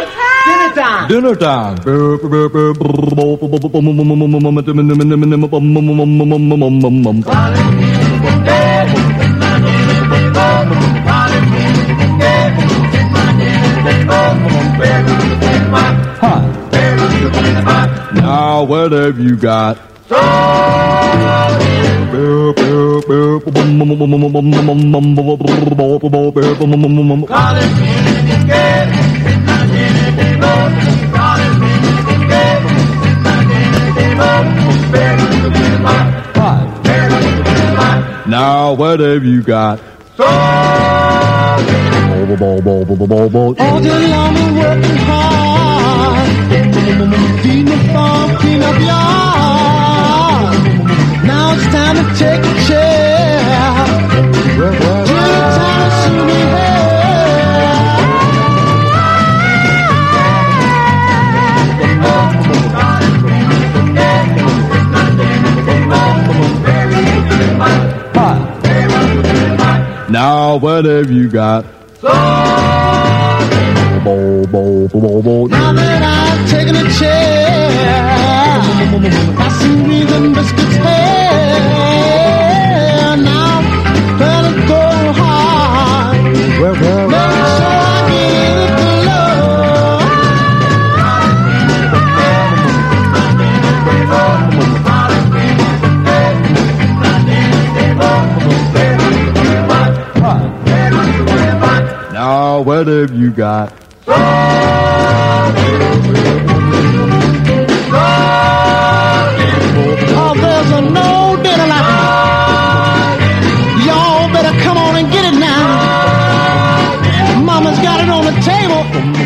Dinner time. Hi. Now what have you got? Now what have you got? All day long we're working hard, feeding the farm, clean up yard. Now it's time to take a chair. Till time to see me Now what have you got? Now that I've taken a chair, I see reason biscuits here. Now better go hard. Make sure I get the Now what have you got? Oh, there's a no dinner like y'all better come on and get it now. Mama's got it on the table.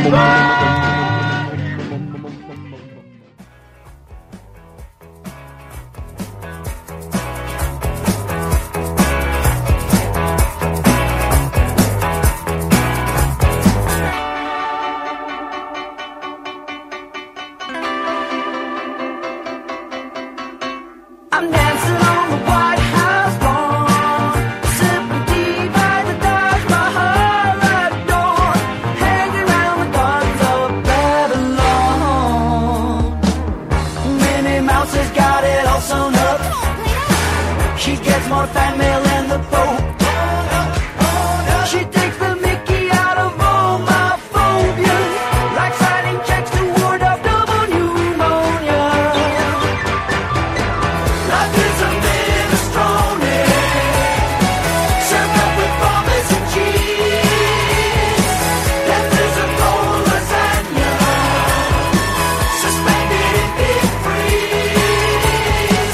I'm dancing on the White House lawn, sipping tea by the Taj Mahal door, hanging around the gardens of Babylon. Minnie Mouse has got it all sewn up. She gets more fan mail than the Pope. She takes the Mickey out of all my phobias, like signing checks to ward off double pneumonia. Life is a minestrone, served up with Parmesan cheese. Death is a cold lasagna, suspended in deep freeze.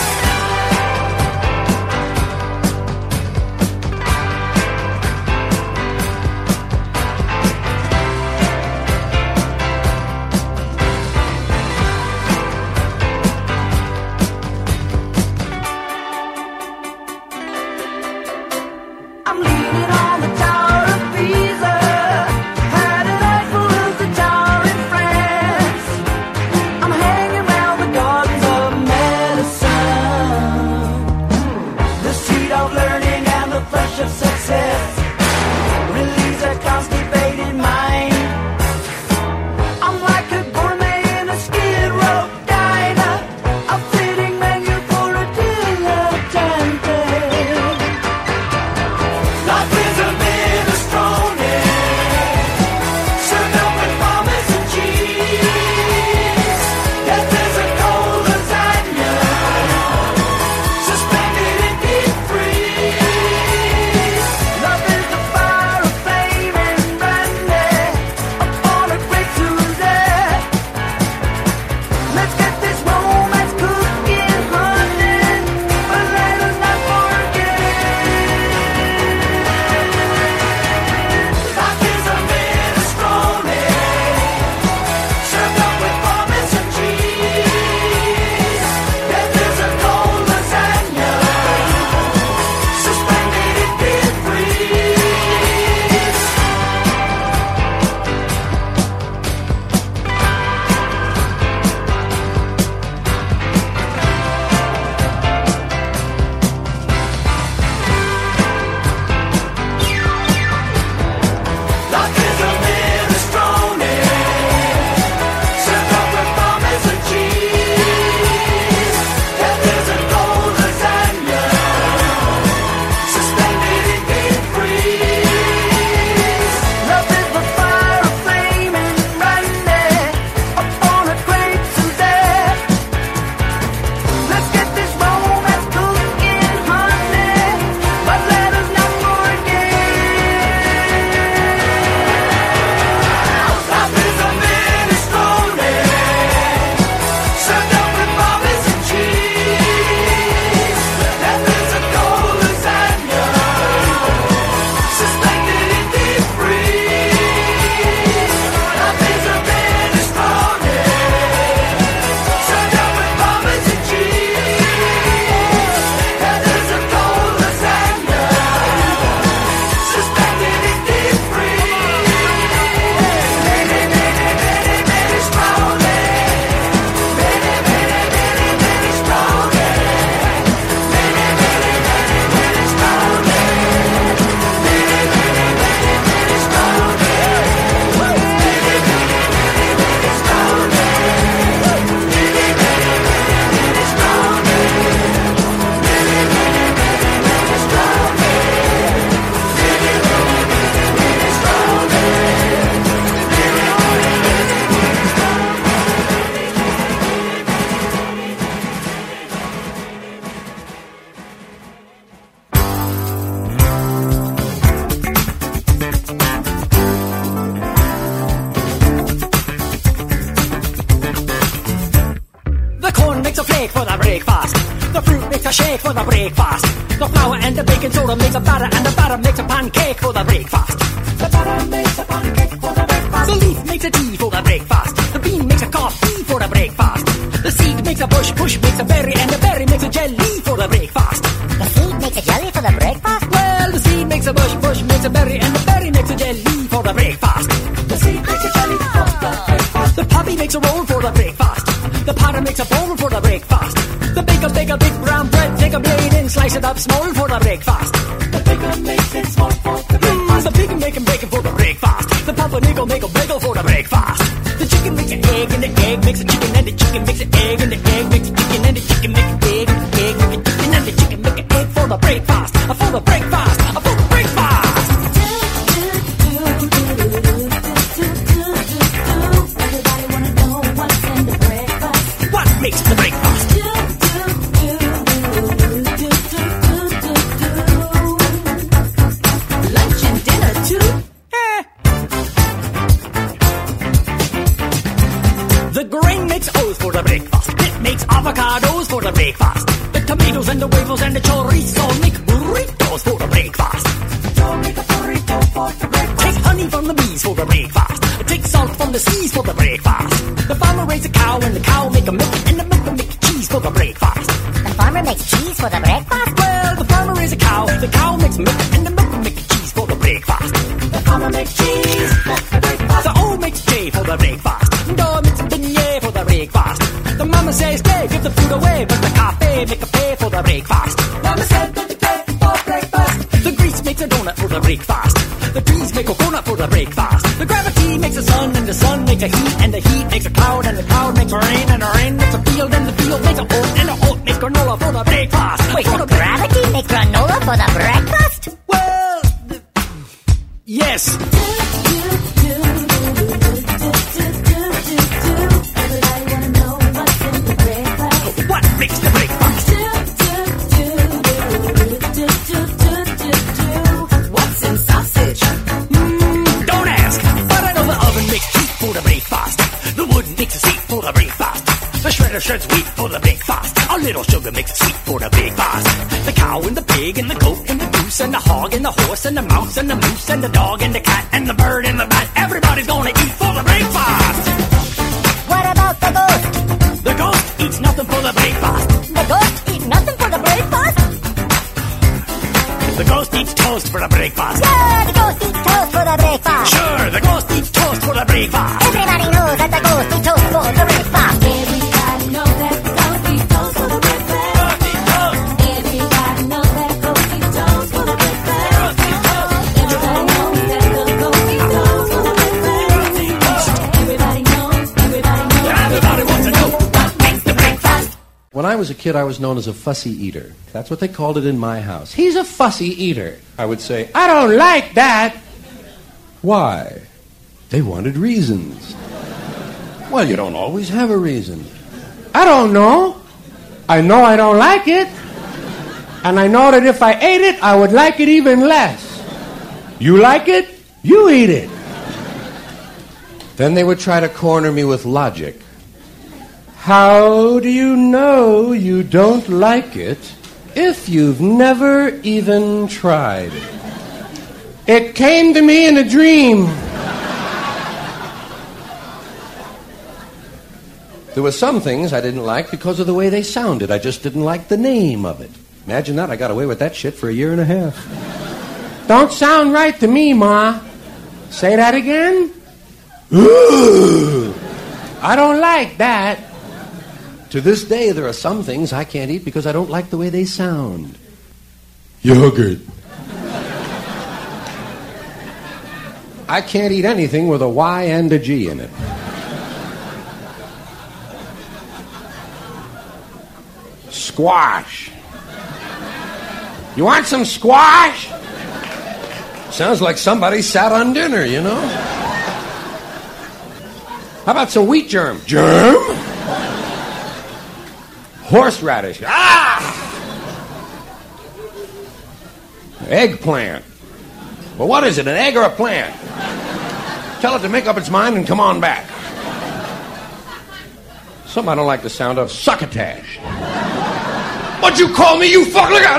I'm leaning on the Tower of Pisa, had an eyeful of the tower in France. I'm hanging round the gardens of medicine, the seat of learning and the flesh of success, relieves a constipated mind. I'm like a gourmet in a skid row diner, a fitting menu for a dilettante. Life is a minestrone, served up with Parmesan cheese. Death is a cold lasagna, suspended in deep freeze. Love is the fire of flame and cake for the breakfast. The fruit makes a shake for the breakfast. The flour and the baking soda makes a batter, and the batter makes a pancake for the breakfast. The batter makes a pancake for the breakfast. The leaf makes a tea for the breakfast. The bean makes a coffee for the breakfast. The seed makes a bush, bush makes a berry, and the berry makes a jelly for the breakfast. The seed makes a jelly for the breakfast? Well, the seed makes a bush, bush makes a berry, and the berry makes a jelly for the breakfast. The seed makes a jelly for the breakfast. The puppy makes a roll for the breakfast. The potter makes a bowl for the breakfast. The baker bake a big brown bread, take a blade and slice it up small for the breakfast. The baker makes it small for the breakfast. The pig make him bacon for the breakfast. The pumpernickel make a bagel for the breakfast. The chicken makes an egg, and the egg makes a chicken, and the chicken makes an egg, and the egg makes a chicken, and the chicken makes an egg, and the egg makes a chicken, and the chicken make an egg for the breakfast. For the breakfast. For the breakfast. Everybody wanna know what's in the breakfast. What makes the breakfast? Lunch and dinner too. The grain makes oats for the breakfast. It makes avocados for the breakfast. The tomatoes and the waffles and the chorizo make burritos for the breakfast. Make a burrito for the breakfast. Take honey from the bees for the breakfast. Take salt from the seas for the breakfast. The farmer raised a cow and the cow make a milk, and the milk will make cheese for the breakfast. The farmer makes cheese for the breakfast? Well, the farmer raised a cow, the cow makes milk, and the milk will make cheese for the breakfast. The farmer makes cheese for the breakfast. The O makes J for the breakfast. The makes a beignet for the breakfast. The mama says, "Hey, give the food away," but the cafe make a pay for the breakfast. Mama said, "Don't you pay for breakfast?" The grease makes a donut for the breakfast. The trees make a coconut for the breakfast. The gravity makes a sun, and the sun makes a heat, and the heat makes a cloud, and the cloud makes a rain, and the rain makes a field, and the field makes a oat, and the oat makes granola for the breakfast. Wait, the gravity makes granola for the breakfast? Well, yes. Everybody wanna know what's in the breakfast. What makes the breakfast? What's in sausage? Don't ask, but I know the oven makes heat for the breakfast. The wood makes a seat for the breakfast. The shredder shreds wheat for the breakfast. A little sugar makes a sweet for the breakfast. The cow and the pig and the goat and the goose and the hog and the horse and the mouse and the moose and the dog and the cat and the bird and the bat. Everybody's gonna eat for the breakfast. What about the ghost? The ghost eats nothing for the breakfast. The ghost eats nothing for the breakfast? The ghost eats toast for the breakfast. Yeah, the ghost eats toast for the breakfast. Sure, the ghost eats toast for the breakfast. Everybody knows that the ghost eats toast for the breakfast. Everybody knows that the ghost eats toast for the breakfast. Ghost eats toast. Everybody knows that the ghost eats toast for the breakfast. Ghost eats toast. Everybody knows that the ghost eats toast for the breakfast. Ghost eats toast. Everybody knows. Everybody wants to know what makes the breakfast. When I was a kid, I was known as a fussy eater. That's what they called it in my house. He's a fussy eater. I would say, I don't like that. Why? They wanted reasons. Well, you don't always have a reason. I don't know. I know I don't like it. And I know that if I ate it, I would like it even less. You like it? You eat it. Then they would try to corner me with logic. How do you know you don't like it if you've never even tried it? It came to me in a dream. There were some things I didn't like because of the way they sounded. I just didn't like the name of it. Imagine that. I got away with that shit for a year and a half. Don't sound right to me, Ma. Say that again? Ooh, I don't like that. To this day, there are some things I can't eat because I don't like the way they sound. Yogurt. I can't eat anything with a Y and a G in it. Squash. You want some squash? Sounds like somebody sat on dinner, you know? How about some wheat germ? Germ? Horseradish. Ah! Eggplant. Well, what is it, an egg or a plant? Tell it to make up its mind and come on back. Something I don't like the sound of. Succotash. What'd you call me, you fuck? Look out.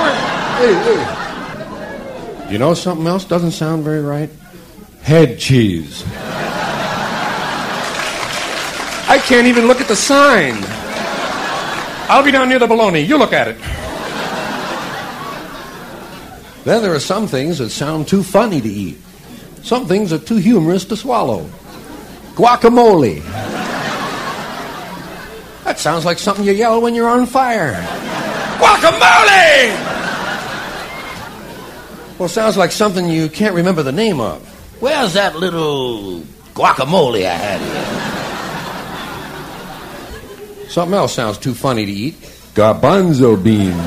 Hey. You know something else doesn't sound very right? Head cheese. I can't even look at the sign. I'll be down near the bologna. You look at it. Then there are some things that sound too funny to eat. Some things are too humorous to swallow. Guacamole. That sounds like something you yell when you're on fire. Guacamole! Well, sounds like something you can't remember the name of. Where's that little guacamole I had here? Something else sounds too funny to eat. Garbanzo beans.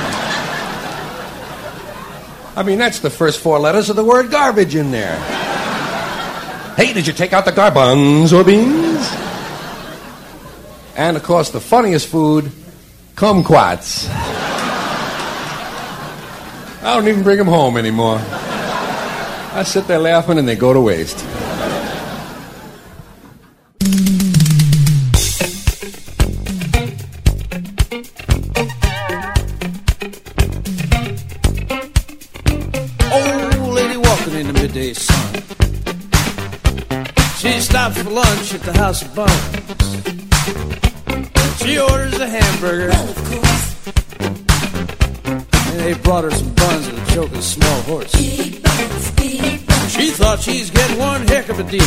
I mean, that's the first 4 letters of the word garbage in there. Hey, did you take out the garbanzo beans? And, of course, the funniest food, kumquats. I don't even bring them home anymore. I sit there laughing and they go to waste. Old lady walking in the midday sun. She stops for lunch at the House of Buns. She orders a hamburger. Well, of course. And they brought her some buns and a choke of small horse. Big buns, big buns. She thought she's getting one heck of a deal.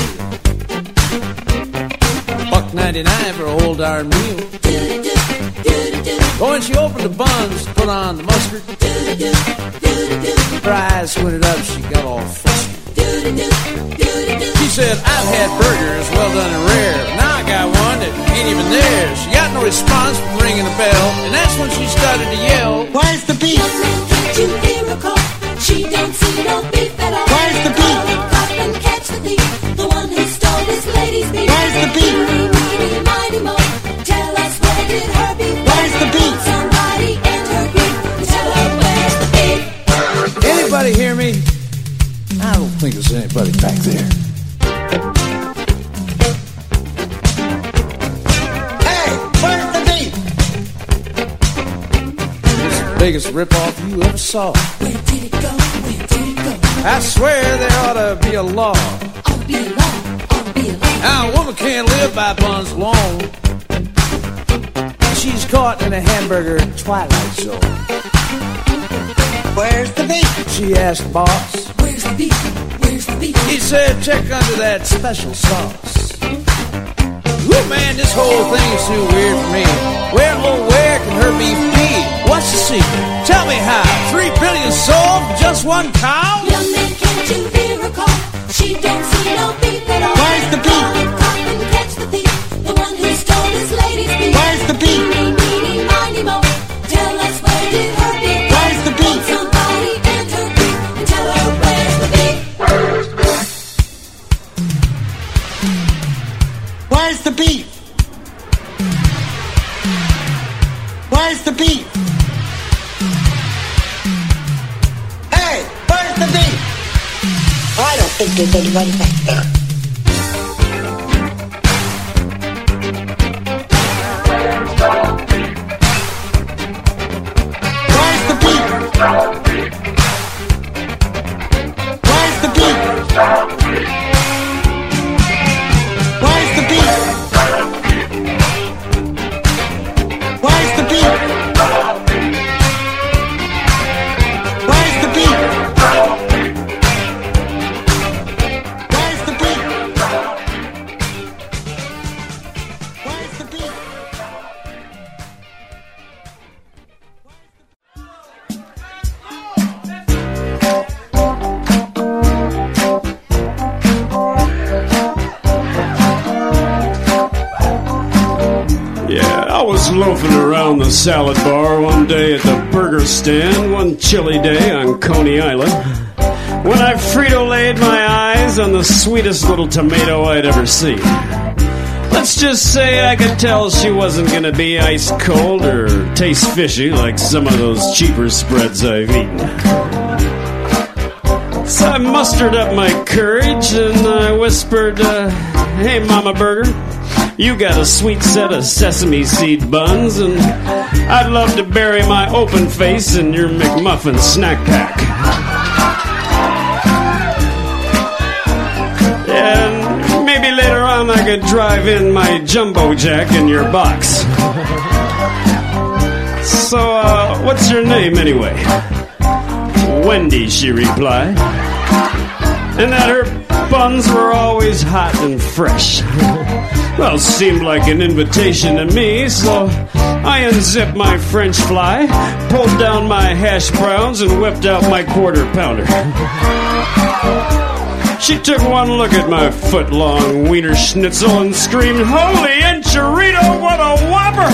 $1.99 for a whole darn meal. Do-do-do, do-do-do, But when she opened the buns, put on the mustard, do-do-do, do-do-do, her eyes squinted up, she got all flustered. do-do-do, do-do-do. She said, I've had burgers, well done and rare. Now I got one that ain't even there. She got no response from ringing the bell, and that's when she started to yell. Where's the beef? Young man, can't you hear a call? She don't see no beef at all. Where's the beef? Call and cop and catch the thief, the one who stole this lady's beef. Where's the beef? Meeny, meeny, miny, mo. Tell us where did her beef go? Where's the beef? Somebody end her grief and tell her where's the beef. Anybody hear me? I don't think there's anybody back there. Hey, where's the beef? It's the biggest ripoff you ever saw. Where did it go? Where did it go? I swear there ought to be a law. Ought to be a law. Ought to be a law. Now a woman can't live by buns alone. She's caught in a hamburger twilight zone. Where's the beef? She asked boss. Where's the beef? Where's the beef? He said, check under that special sauce. Woo, man, this whole thing is too weird for me. Where, oh, where can her beef be? What's the secret? Tell me how. 3 billion sold for just one cow? Young man, can't you hear her call? She don't see no beef at all. Where's the beef? Call and cop and catch the thief, the one who stole this lady's beef. Where's the beef? Meeny, meeny, miny, mo. Tell us where did her beef go? Where's the beef? Somebody end her grief and tell her where's the beef. Where's the beef? Where's the beef? Hey, where's the beef? I don't think there's anybody back there. Where's the beef? Where's the beef? Where's the beef? Where's the beef? Where's the beef? Where's the beef? Where's the beef? Yeah, I was loafing around the salad bar one day at the burger stand one chilly day on Coney Island when I Frito-Layed my eyes on the sweetest little tomato I'd ever seen. Let's just say I could tell she wasn't gonna be ice cold or taste fishy like some of those cheaper spreads I've eaten. So I mustered up my courage and I whispered, hey, Mama Burger, You got a sweet set of sesame seed buns, and I'd love to bury my open face in your McMuffin snack pack. And maybe later on I could drive in my Jumbo Jack in your box. So, what's your name anyway? Wendy, she replied. And that her buns were always hot and fresh. Well, seemed like an invitation to me, so I unzipped my French fly, pulled down my hash browns, and whipped out my quarter pounder. She took one look at my foot-long wiener schnitzel and screamed, "Holy enchilada, what a whopper!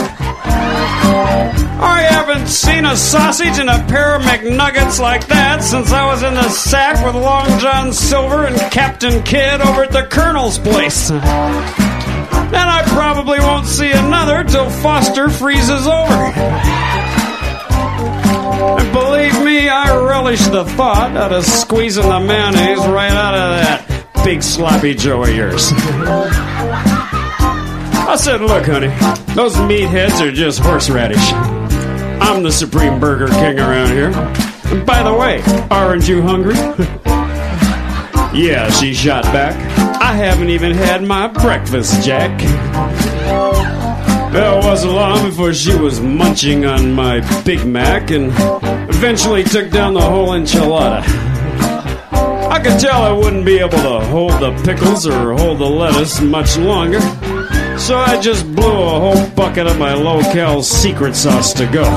I haven't seen a sausage and a pair of McNuggets like that since I was in the sack with Long John Silver and Captain Kidd over at the Colonel's place. And I probably won't see another till Foster freezes over." And believe me, I relish the thought of squeezing the mayonnaise right out of that big sloppy Joe of yours. I said, "Look, honey, those meatheads are just horseradish. I'm the supreme burger king around here. And by the way, aren't you hungry?" "Yeah," she shot back. "I haven't even had my breakfast, Jack." Well, it wasn't long before she was munching on my Big Mac and eventually took down the whole enchilada. I could tell I wouldn't be able to hold the pickles or hold the lettuce much longer, so I just blew a whole bucket of my low-cal secret sauce to go.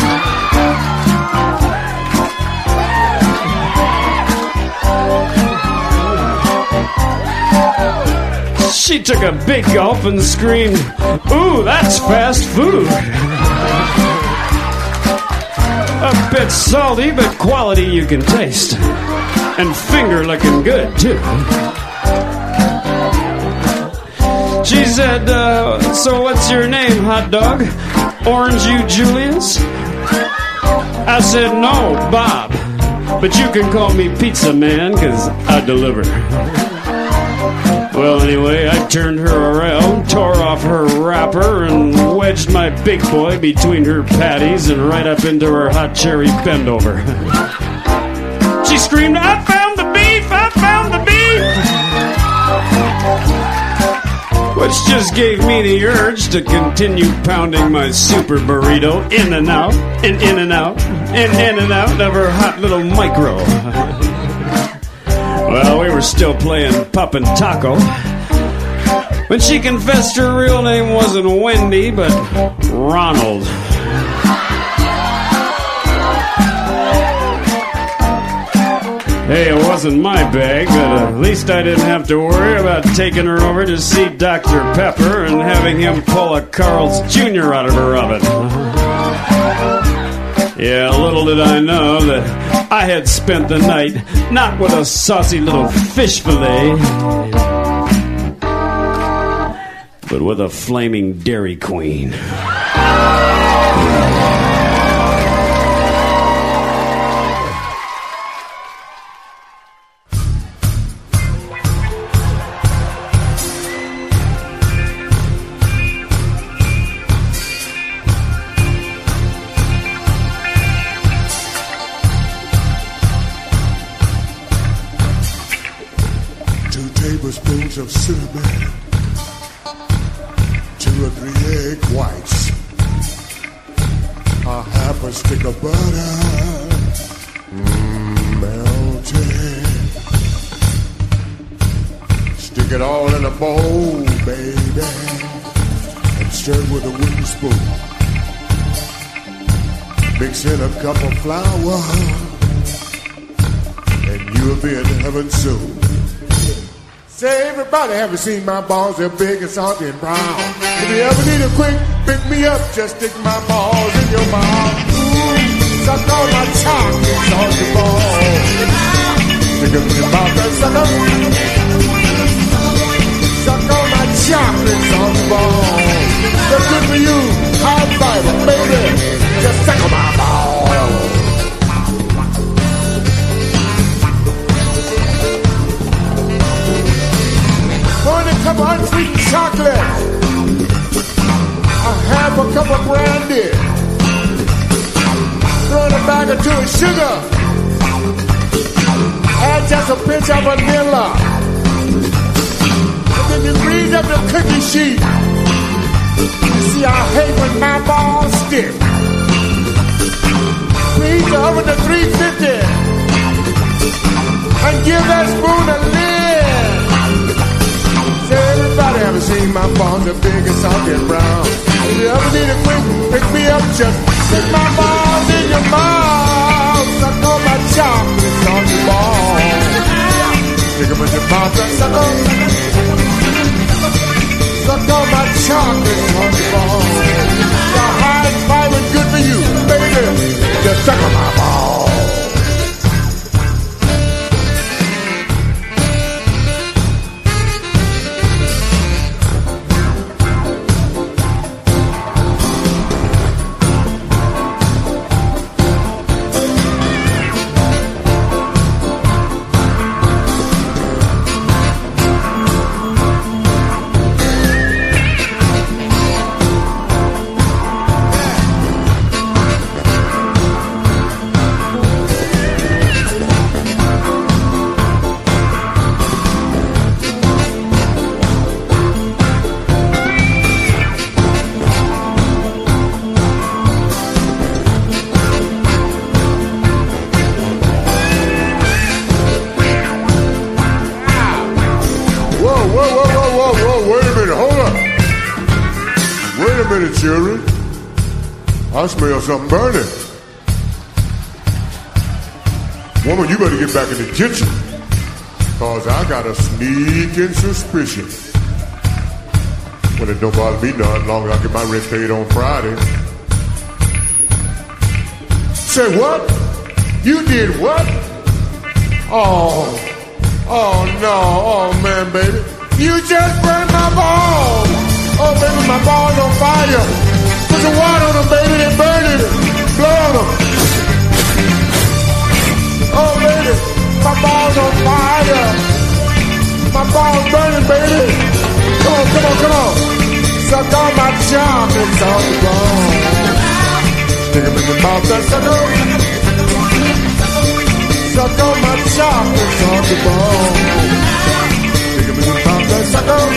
She took a big gulp and screamed, "Ooh, that's fast food." A bit salty, but quality you can taste. And finger looking good, too. She said, "So what's your name, hot dog? Orange you Julius?" I said, "No, Bob. But you can call me Pizza Man, 'cause I deliver." Well, anyway, I turned her around, tore off her wrapper, and wedged my big boy between her patties and right up into her hot cherry bend-over. She screamed, "I found the beef! I found the beef!" Which just gave me the urge to continue pounding my super burrito in and out, and in and out, and in and out of her hot little micro. Well, we were still playing Pup and Taco when she confessed her real name wasn't Wendy, but Ronald. Hey, it wasn't my bag, but at least I didn't have to worry about taking her over to see Dr. Pepper and having him pull a Carl's Jr. out of her oven. Yeah, little did I know that I had spent the night not with a saucy little fish fillet, but with a flaming Dairy Queen. Tablespoons of cinnamon, 2 or 3 egg whites, a half a stick of butter, melted. Stick it all in a bowl, baby, and stir with a wooden spoon. Mix in a cup of flour, and you'll be in heaven soon. Say, everybody, have you seen my balls? They're big and salty and brown. If you ever need a quick pick me up, just stick my balls in your mouth. Ooh, suck on my chocolate salty balls. Stick them in your mouth and suck them. Suck on my chocolate salty balls. They're good for you, high fiber, baby. Just suck on my balls. Pour in a cup of unsweetened chocolate. second to it, sugar. Add just a pinch of vanilla. And then you grease up the cookie sheet. You see, I hate when my balls stick. Preheat the oven to 350. And give that spoon a lid. Say, everybody ever seen my balls are big and soft and brown? If you ever need a quick pick me up, just stick my balls in your mouth. Suck on my chocolate on your balls. Stick them in your mouth and suck on. Suck on my chocolate on your balls. The high fiber good for you, baby. Just suck on my balls. Children, I smell something burning. Woman, you better get back in the kitchen, cause I got a sneaking suspicion. Well, it don't bother me none, as long as I get my rent paid on Friday. Say what? You did what? Oh no, oh man, baby. You just burned my balls. Oh, baby, my balls on fire. Put some water on them, baby, they burn it. Blow on them. Oh, baby, my balls on fire. My balls burning, baby. Come on, come on, come on. Suck on my chocolates on the bone. Stick them in your mouth and suck on. Suck on my chocolates on the bone. Stick them in your mouth and suck on.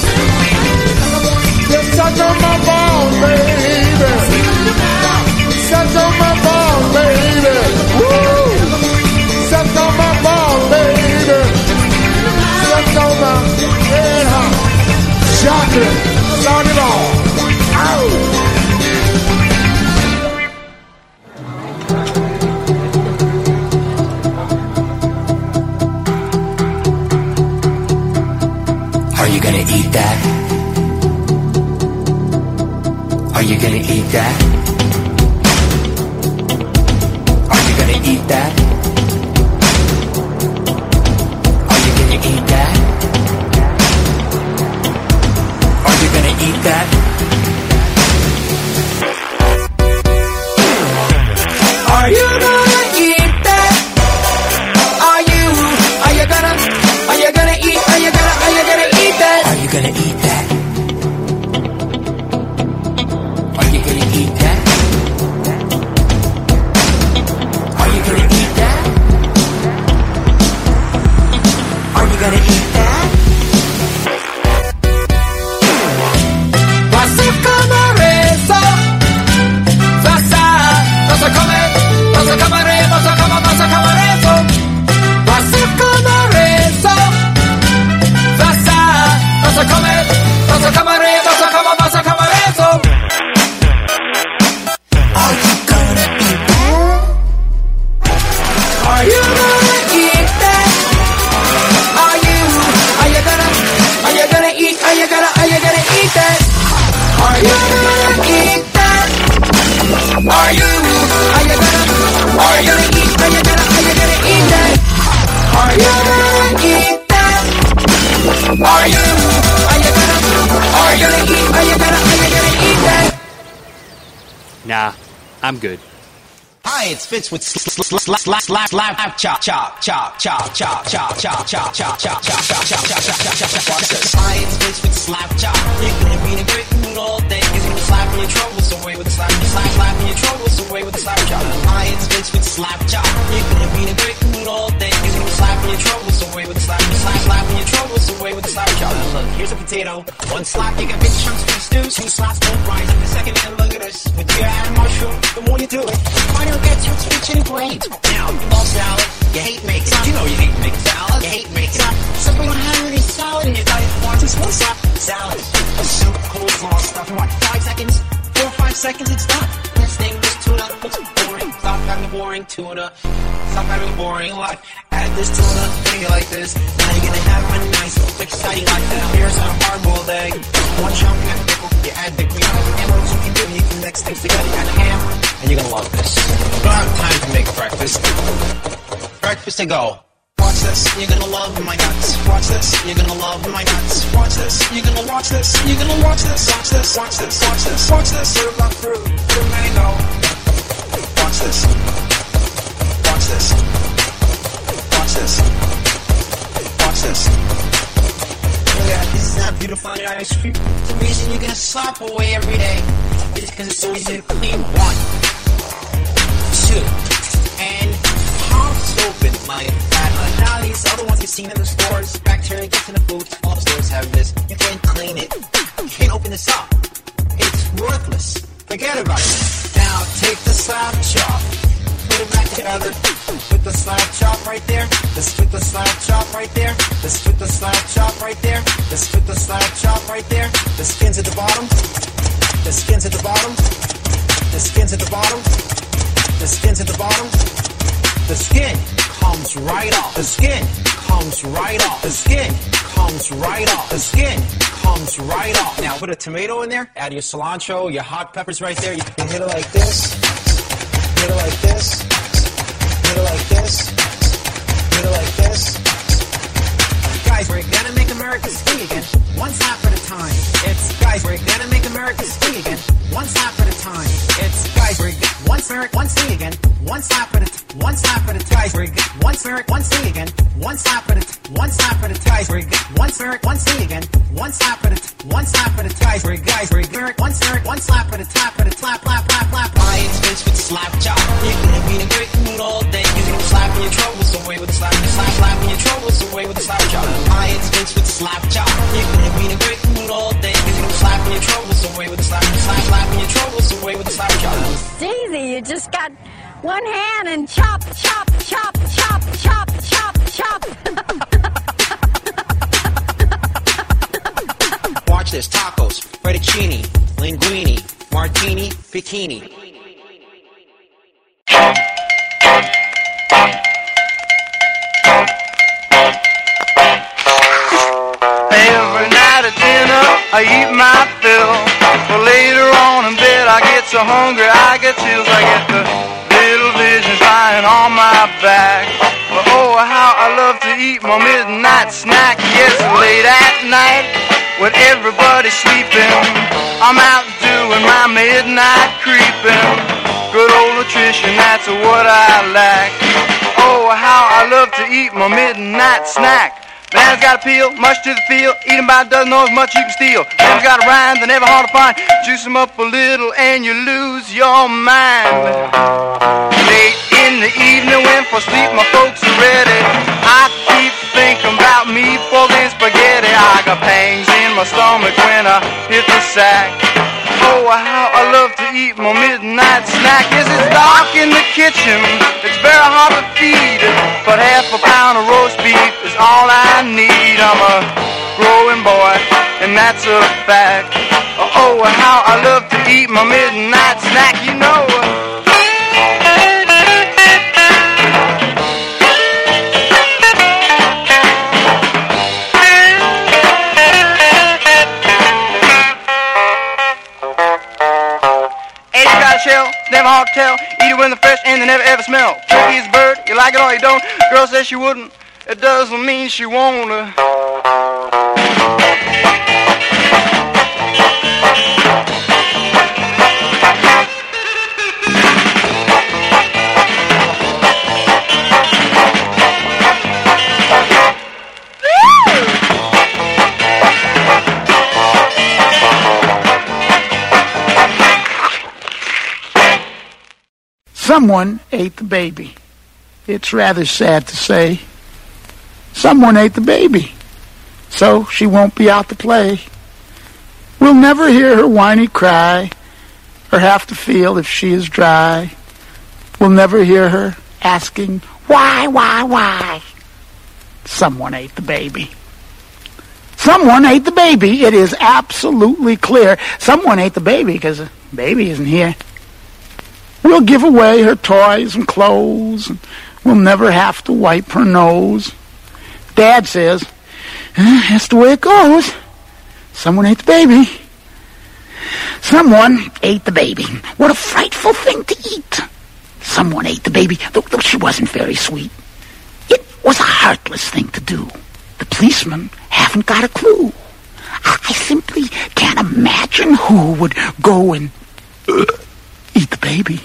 Just suck on my balls, baby. Suck on my balls, baby. Woo! Suck on my balls, baby. Suck on my red hot chocolate. Start it all. Ow! Are you gonna eat that? Are you gonna eat that? Are you gonna eat that? Are you gonna eat that? Are you gonna eat that? Are you gonna eat that? Are you gonna eat that? Are you gonna eat that? Nah, I'm good. Hi, it's Fitz with slap chop chop chop chop chop chop chop chop chop chop chop chop chop chop. Hi, it's Fitz with slap chop. You can be in a great mood all day. You're gonna slap your troubles away with a slap, slapping your troubles away with a slap chop. Hi, it's Fitz with here's a potato. One slap, you get big chunks for the stew. Two slaps, both rise in the second, and look at this. With you add a mushroom, the more you do it, the finer it gets, it's rich and great. Now, you love salad, you hate making it. You know you hate making salad, you hate making it. So we don't have any salad in your diet. Want just one slap, salad. A soup, coleslaw, stuff, in what, 5 seconds? 4 or 5 seconds, it's done. Next thing is tuna, it's boring. Stop having the boring tuna. Stop having the boring life. Add this tuna, bring it like this. Now you're gonna have a nice, exciting life. Now here's a hard-boiled egg. One chunk, you add pickle, you add the green. And what else you can do, you can mix things together. You add ham, and you're gonna love this. You don't have time to make breakfast. Breakfast to go. Watch this, you're gonna love my nuts. Watch this, you're gonna love my nuts. Watch this, you're gonna watch this. You're gonna watch this, watch this, watch this, watch this, watch this. Serve up fruit, mango. Watch this. Watch this. Watch this. Watch this. Look at this, is that beautiful ice cream? The reason you're gonna slap away every day is because it's so easy to clean. 1, 2, and pops open like that. Now these other ones you've seen in the stores, bacteria gets in the food. All the stores have this. You can't clean it. You can't open this up. It's worthless. Forget about it. Now take the slab chop, put it back together. Put the slab chop right there. Let's put the slab chop right there. Let's put the slab chop right there. Let's put the slab chop right there. The skin's at the bottom. The skin's at the bottom. The skin's at the bottom. The skin's at the bottom. The skin comes right off. The skin comes right off. The skin comes right off. The skin comes right off. Now put a tomato in there. Add your cilantro, your hot peppers right there. You can hit it like this. Hit it like this. Hit it like this. Hit it like this. Guys, we're gonna make America sing again. One slap at a time. It's guys, we're gonna make America sing again. One slap at a time. It's guys, we're one sing again. One slap at a one slap at a guys, we're one sing again. One slap at a guys, we're one sing again. One slap at a guys, we're one slap at a tap at a slap. Lions bitch with slap chop. You're gonna be in a great mood all day. You're gonna slap in your troubles away with a slap. Slap in your troubles away with a slap chop. Lions bitch with slap chop. You're gonna be in a great mood all day. You're gonna slap in your troubles away with a slap. Slap in your troubles away with a slap chop. It's easy. You just got one hand and chop, chop, chop, chop, chop, chop, chop. Watch this. Tacos, fettuccine, linguine, martini, bikini. Every night at dinner, I eat my fill. But later on in bed, I get so hungry, I get chills. I get the little visions lying on my back. But oh, how I love to eat my midnight snack. Yes, late at night, when everybody's sleeping, I'm out doing my midnight creeping. Good old nutrition, that's what I lack. Oh, how I love to eat my midnight snack. Man's got a peel, much to the field. Eat 'em by the dozen, know as much you can steal. Man's got a rhyme, they're never hard to find. Juice 'em up a little and you lose your mind. Late in the evening when for sleep my folks are ready, I keep thinking about meatballs and spaghetti. I got pangs in my stomach when I hit the sack. Oh, how I love to eat my midnight snack. Yes, it's dark in the kitchen, it's very hard to feed, but half a pound of roast beef is all I need. I'm a growing boy, and that's a fact. Oh, how I love to eat my midnight snack, you know. Shell, never hard to tell. Eat it when they're fresh and they never ever smell. Turkey's a bird, you like it or you don't. Girl says she wouldn't, it doesn't mean she won't. Someone ate the baby. It's rather sad to say. Someone ate the baby. so she won't be out to play. We'll never hear her whiny cry or have to feel if she is dry. We'll never hear her asking, why? Someone ate the baby. Someone ate the baby. It is absolutely clear. Someone ate the baby because the baby isn't here. We'll give away her toys and clothes. And we'll never have to wipe her nose. Dad says, that's the way it goes. Someone ate the baby. Someone ate the baby. What a frightful thing to eat. Someone ate the baby, though she wasn't very sweet. It was a heartless thing to do. The policemen haven't got a clue. I simply can't imagine who would go and eat the baby.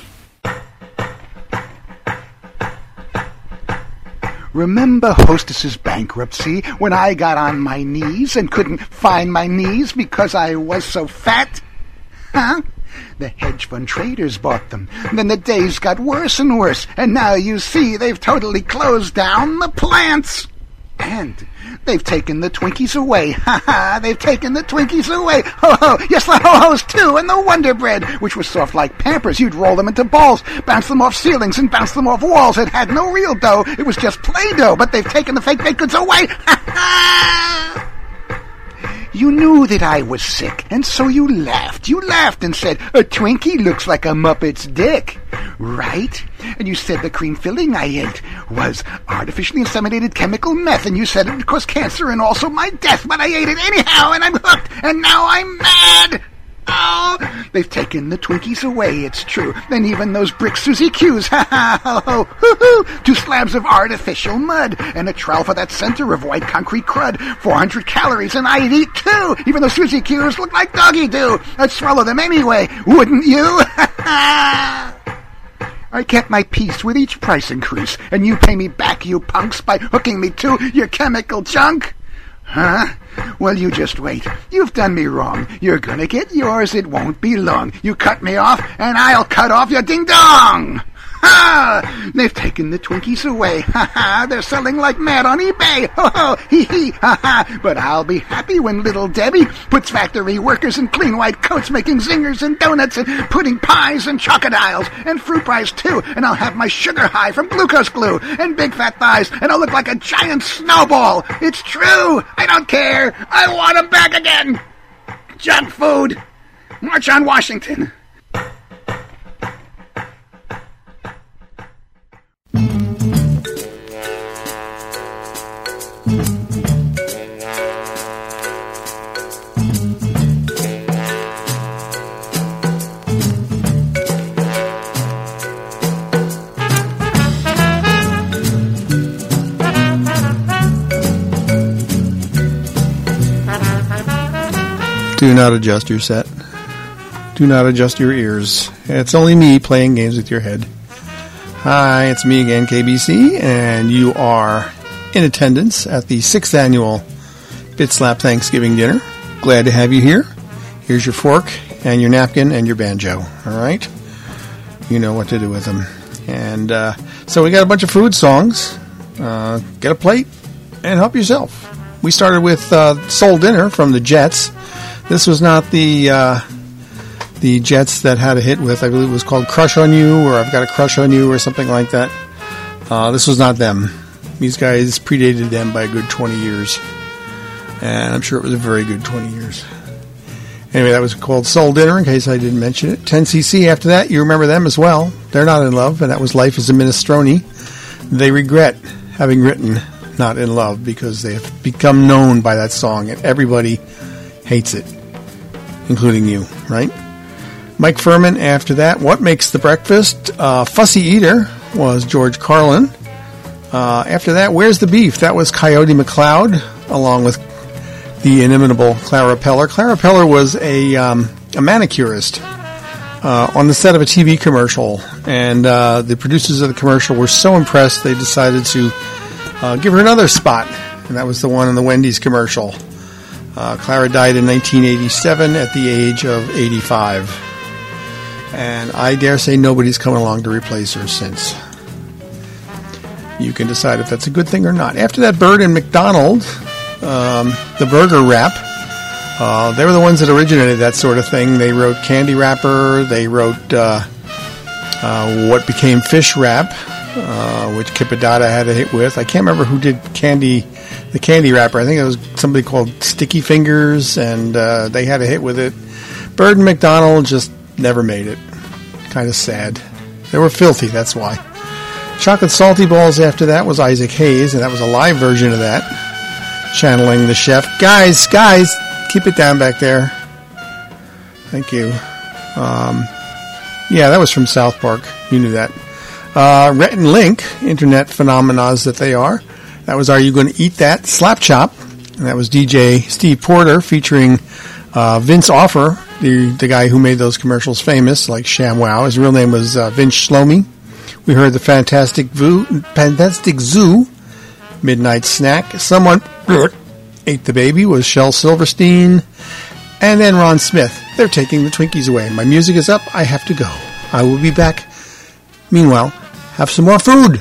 Remember Hostess's bankruptcy when I got on my knees and couldn't find my knees because I was so fat? Huh? The hedge fund traders bought them. Then the days got worse and worse, and now you see they've totally closed down the plants. And they've taken the Twinkies away. Ha ha, they've taken the Twinkies away. Ho ho, yes, the ho-hos too, and the Wonder Bread, which was soft like Pampers. You'd roll them into balls, bounce them off ceilings, and bounce them off walls. It had no real dough, it was just Play-Doh, but they've taken the fake baked goods away. Ha ha! You knew that I was sick, and so you laughed. You laughed and said, a Twinkie looks like a Muppet's dick. Right? And you said the cream filling I ate was artificially inseminated chemical meth, and you said it would cause cancer and also my death, but I ate it anyhow, and I'm hooked, and now I'm mad. Oh, they've taken the Twinkies away, it's true. Then even those brick Suzy Q's, ha ha, ho ho, hoo hoo, 2 slabs of artificial mud, and a trowel for that center of white concrete crud, 400 calories, and I'd eat 2, even though Suzy Q's look like doggy do. I'd swallow them anyway, wouldn't you? Ha ha! I kept my peace with each price increase, and you pay me back, you punks, by hooking me to your chemical junk. Huh? Well, you just wait. You've done me wrong. You're gonna get yours. It won't be long. You cut me off, and I'll cut off your ding-dong. Ha! They've taken the Twinkies away. Ha ha! They're selling like mad on eBay. Ho ho! Hee hee! Ha ha! But I'll be happy when little Debbie puts factory workers in clean white coats making zingers and donuts and pudding pies and crocodiles and fruit pies too. And I'll have my sugar high from glucose glue and big fat thighs, and I'll look like a giant snowball. It's true. I don't care. I want them back again. Junk food. March on Washington. Do not adjust your set. Do not adjust your ears. It's only me playing games with your head. Hi, it's me again, KBC, and you are in attendance at the 6th annual Bit Slap Thanksgiving dinner. Glad to have you here. Here's your fork and your napkin and your banjo. All right? You know what to do with them. And so we got a bunch of food songs. Get a plate and help yourself. We started with Soul Dinner from the Jets. This was not the Jets that had a hit with, I believe it was called Crush on You, or I've Got a Crush on You, or something like that. This was not them. These guys predated them by a good 20 years. And I'm sure it was a very good 20 years. Anyway, that was called Soul Dinner, in case I didn't mention it. 10cc after that, you remember them as well. They're Not in Love, and that was Life is a Minestrone. They regret having written Not in Love, because they have become known by that song, and everybody hates it, including you, right? Mike Furman after that. What Makes the Breakfast? Fussy Eater was George Carlin. After that, Where's the Beef? That was Coyote McLeod, along with the inimitable Clara Peller. Clara Peller was a manicurist on the set of a TV commercial, and the producers of the commercial were so impressed they decided to give her another spot, and that was the one in the Wendy's commercial. Clara died in 1987 at the age of 85. And I dare say nobody's come along to replace her since. You can decide if that's a good thing or not. After that, Bird and McDonald the burger wrap. They were the ones that originated that sort of thing. They wrote Candy Wrapper. They wrote what became Fish Wrap, which Kippadata had a hit with. I can't remember who did the Candy Wrapper. I think it was somebody called Sticky Fingers, and they had a hit with it. Bird and McDonald just never made it. Kind of sad. They were filthy, that's why. Chocolate Salty Balls after that was Isaac Hayes, and that was a live version of that, channeling the chef. Guys, keep it down back there. Thank you. Yeah, that was from South Park. You knew that. Rhett and Link, internet phenomenons that they are. That was Are You Gonna Eat That? Slap Chop. And that was DJ Steve Porter featuring Vince Offer, the guy who made those commercials famous, like ShamWow. His real name was Vince Shlomi. We heard the Fantastic Zoo, Midnight Snack. Someone Ate the Baby was Shel Silverstein. And then Ron Smith. They're taking the Twinkies away. My music is up. I have to go. I will be back. Meanwhile, have some more food.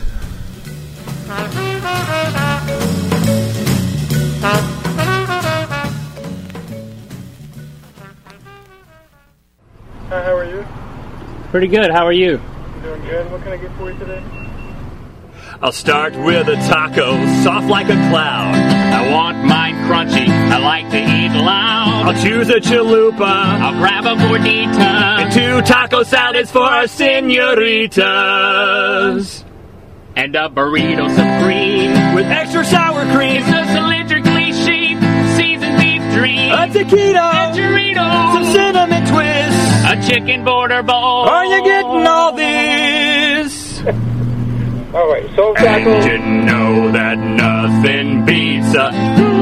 How are you? Pretty good. How are you? Doing good. What can I get for you today? I'll start with a taco, soft like a cloud. I want mine crunchy. I like to eat loud. I'll choose a chalupa. I'll grab a gordita. And 2 taco salads for our senoritas. And a burrito supreme with extra sour cream. It's a cylindrically shaped seasoned beef dream. A taquito. And Doritos. Some cinnamon twists. A chicken border bowl. Are you getting all this? All right, so taco. And you know that nothing beats a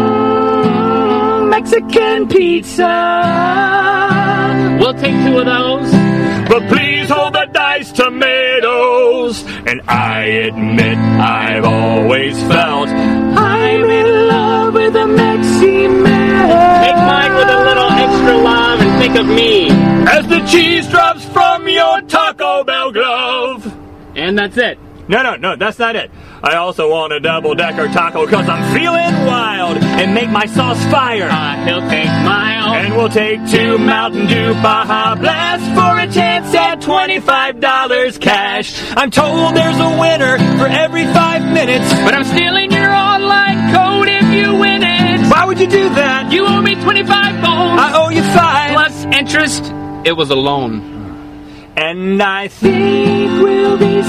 Mexican pizza. We'll take 2 of those. But please hold the diced tomatoes. And I admit I've always felt I'm in love with a Mexi-Man. Make mine with a little extra love and think of me as the cheese drops from your Taco Bell glove. And that's it. No, that's not it. I also want a double-decker taco because I'm feeling wild. And make my sauce fire. He'll take mild. And we'll take 2 Mountain Dew Baja Blast for a chance at $25 cash. I'm told there's a winner for every 5 minutes. But I'm stealing your online code if you win it. Why would you do that? You owe me 25 bones. I owe you 5. Plus interest. It was a loan. And I think we'll be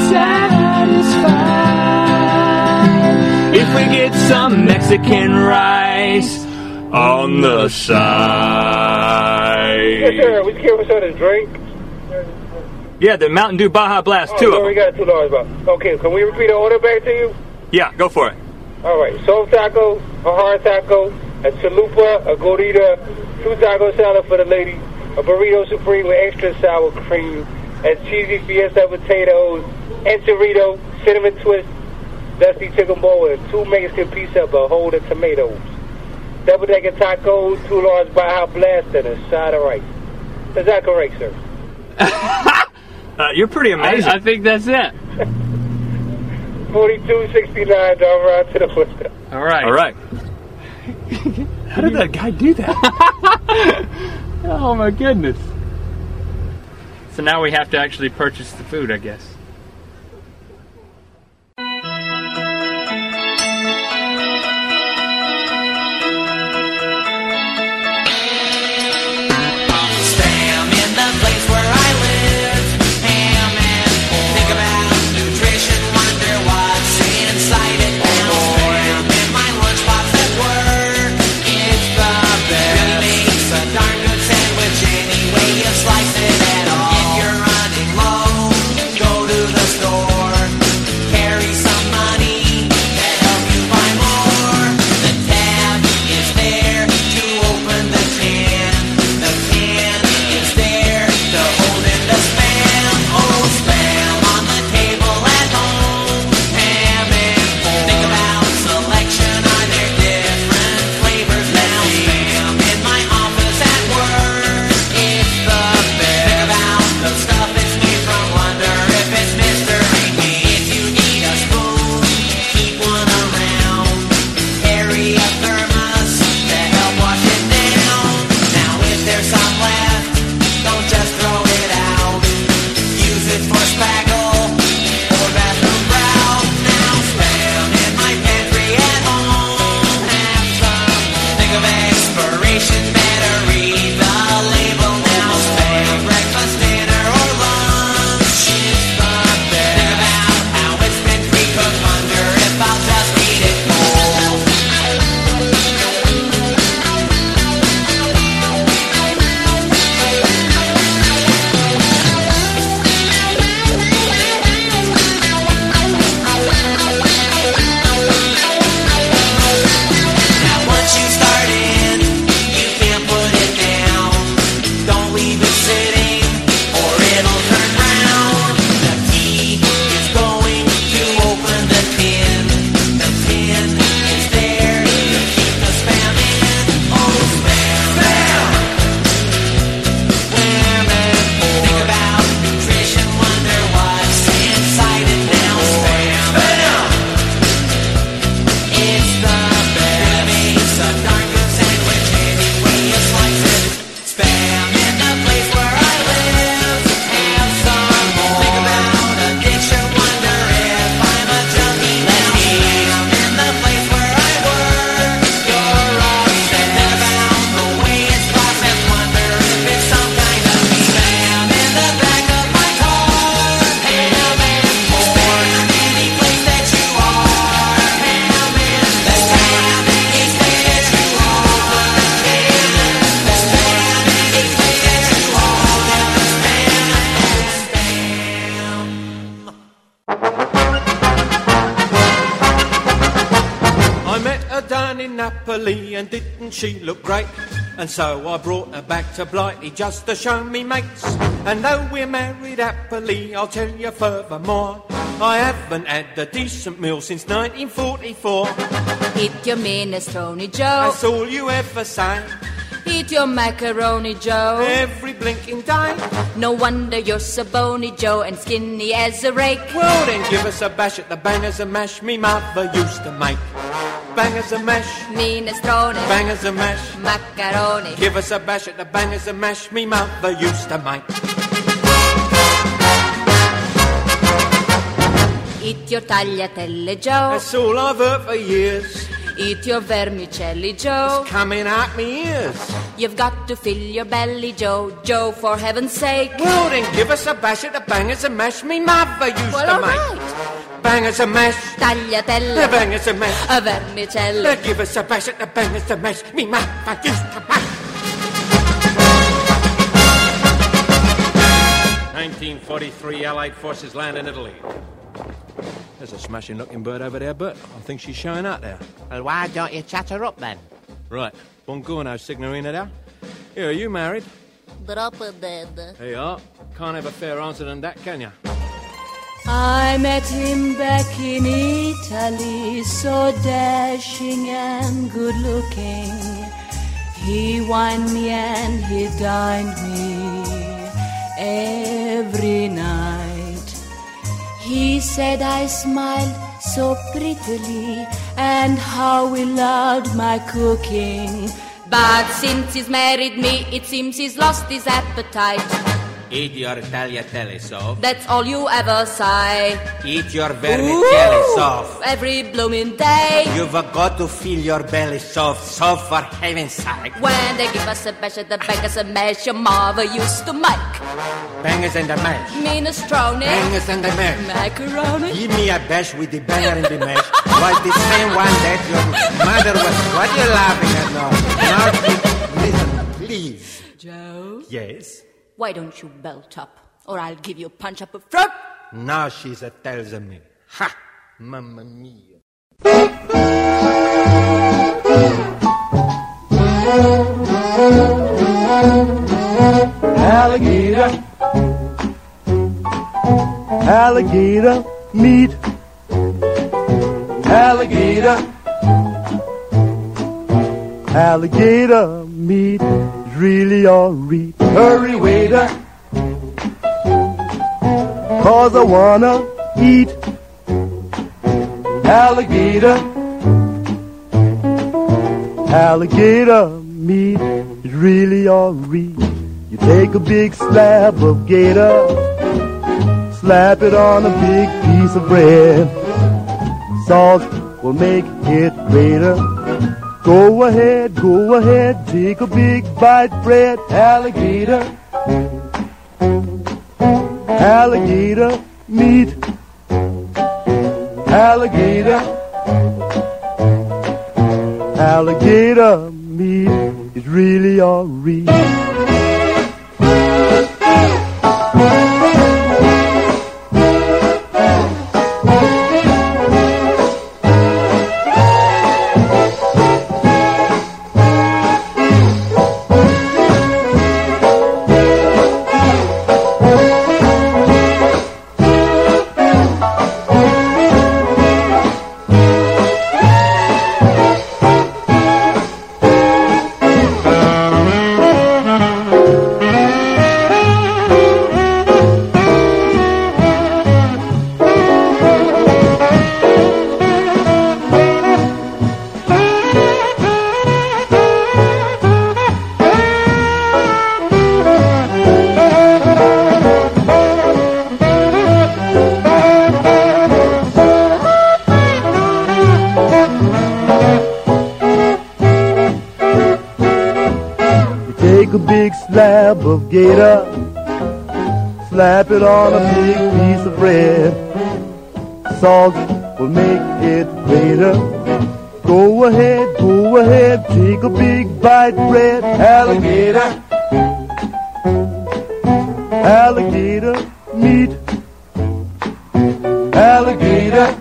satisfied if we get some Mexican rice on the side. Yes, sir. We can give us something to drink. Yeah, the Mountain Dew Baja Blast, 2 of them. We got 2 large bottles. Okay, can we repeat the order back to you? Yeah, go for it. All right, soft taco, a hard taco, a chalupa, a gordita, 2 taco salad for the lady, a burrito supreme with extra sour cream, and cheesy fiesta potatoes, enchilada, cinnamon twist, dusty chicken bowl, and 2 Mexican pizza, but hold the tomatoes. Double-decker taco, 2 large Baja Blast, and a side of rice. Is that correct, sir? You're pretty amazing. I think that's it. 42.69 down around to the window. All right. All right. How did that guy do that? Oh, my goodness. So now we have to actually purchase the food, I guess. Spam in the place where I live. Ham and think about nutrition. Wonder what's inside it now. Spam in my lunchbox at work. It's the best. Really makes a darn good sandwich any way you slice it at all. If you're running low, go to Nutration, better read the label now. Spam, breakfast, dinner, or lunch. It's the best. Think about how it's been pre-cooked. Wonder if I'll just eat it whole. Now once you start in, you can't put it down. Don't leave it sitting, or it'll turn brown. The key is going to open the tin. The tin is there to keep the spam in. Oh, spam, spam. Spam and think about nutrition, wonder what's inside it now. Spam, spam. It's the best. It's a darn good sandwich any way you slice it. Spam in the place where I live. Have some more. Think about addiction. Wonder if I'm a junkie now. Spam in the place where I work. You're upset. Think about the way it's processed. Wonder if it's some kind of spam in the back of my car. Ham and pork. Any place that you are. Ham and the spam. Any place that you are. The spam. Any place that you are. I met her down in Napoli, and didn't she look great? And so I brought her back to Blighty just to show me mates. And though we're married happily, I'll tell you furthermore, I haven't had a decent meal since 1944. Eat your minestrone, Joe. That's all you ever say, Eat your macaroni, Joe. every blinking day. No wonder you're so bony, Joe, and skinny as a rake. Well then give us a bash at the bangers and mash me mother used to make. Bangers and mash, Minestrone, bangers and mash. macaroni. Give us a bash at the bangers and mash me mother used to make. Eat your tagliatelle, Joe. That's all I've heard for years. Eat your vermicelli, Joe. Coming out me ears. You've got to fill your belly, Joe. Joe, for heaven's sake. Well then give us a bash at the bangers and mash me mother used Well, to all make. right. Bangers and mash, Tagliatelle, the bangers and mash. a vermicelli. Give us a bash at the bangers and mash me mother used to make. 1943 Allied forces land in Italy. There's a smashing looking bird over there, Bert. I think she's showing out there. Well, why don't you chat her up then? Right. Buongiorno, signorina there. Here, are you married? Drop dead. Here you are. Can't have a fair answer than that, can you? I met him back in Italy, so dashing and good looking. He wined me and he dined me every night. He said I smiled so prettily and how he loved my cooking. But since he's married me, it seems he's lost his appetite. Eat your tagliatelle sauce. That's all you ever say. Eat your vermicelli sauce. Every blooming day. You've got to fill your belly soft, for heaven's sake. When they give us a bash at the bangers and mash, your mother used to make. Bangers and the mash. Minestrone. Bangers and the mash. Macaroni. Give me a bash with the banger and the mash. Was the same one that your mother was. What are you laughing at now? Now, listen, please. Joe? Yes? Why don't you belt up, or I'll give you a punch up a front. Now she's a tells me. Ha! Mamma mia. Alligator, alligator meat, alligator, alligator meat is really alright. Hurry, waiter, 'cause I wanna eat alligator. Alligator meat is really alright. You take a big slab of gator, slap it on a big piece of bread. Salt will make it greater. Go ahead, take a big bite, Fred. Alligator, alligator meat. Alligator, alligator meat is really all real. Take a big slab of gator, slap it on a big piece of bread. Salt will make it greater. Go ahead, take a big bite, Fred. Alligator, alligator meat. Alligator,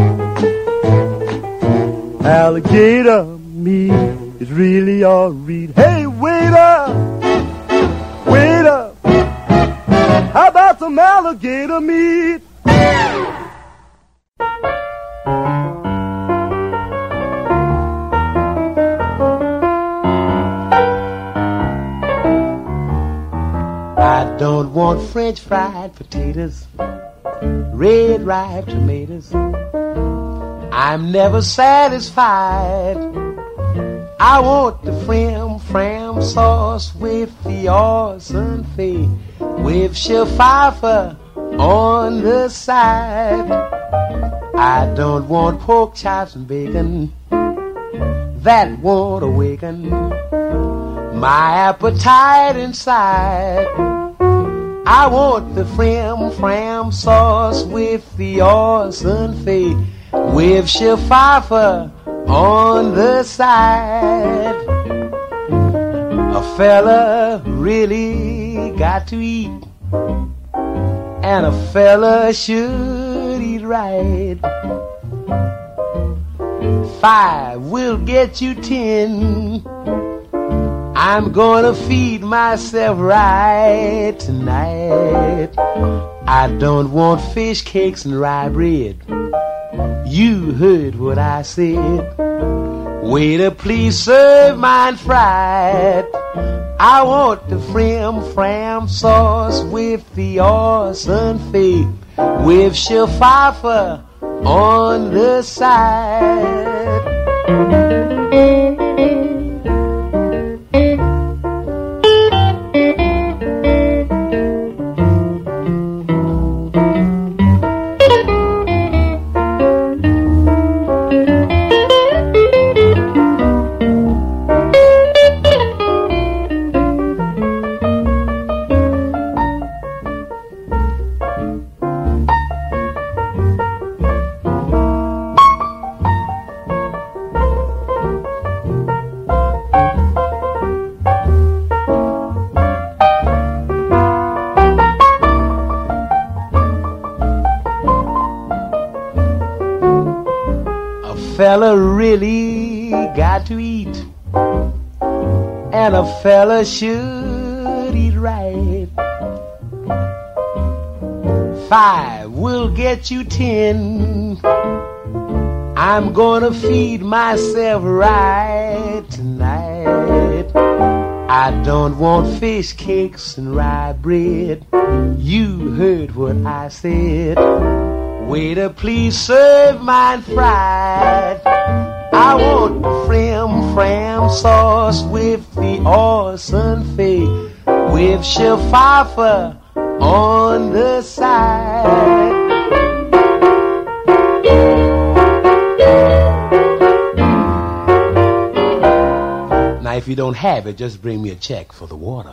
alligator meat is really all read. Hey, waiter, waiter, how about some alligator meat? I don't want French fried potatoes, red ripe tomatoes. I'm never satisfied. I want the fram sauce with the awesome fee, with Chef Pfeiffer on the side. I don't want pork chops and bacon, that won't awaken my appetite inside. I want the fram sauce with the awesome fee, with Chef Pfeiffer on the side. A fella really got to eat, and a fella should eat right. 5 will get you 10. I'm gonna feed myself right tonight. I don't want fish cakes and rye bread. You heard what I said. Waiter, please serve mine fried. I want the fram sauce with the awesome fee, with Chef Pfeiffer on the side. Fella really got to eat, and a fella should eat right. 5 will get you 10. I'm gonna feed myself right tonight. I don't want fish cakes and rye bread. You heard what I said. Waiter, please serve mine fried. I want the fram sauce with the awesome fee, with Chef Pfeiffer on the side. if you don't have it, just bring me a check for the water.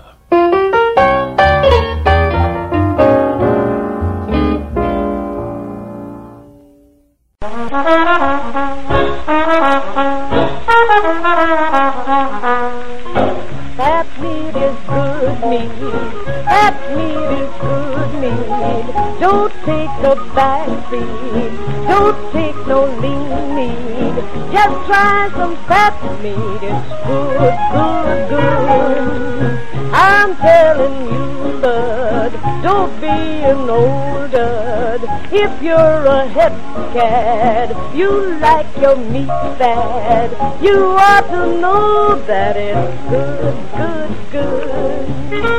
That meat is good meat. That meat is good meat. Don't take the back seat. Don't take no lean meat. Just try some fat meat. It's good, good, good. I'm telling you, bud, don't be an old dud. If you're a hep cat, you like your meat fat. You ought to know that it's good, good, good.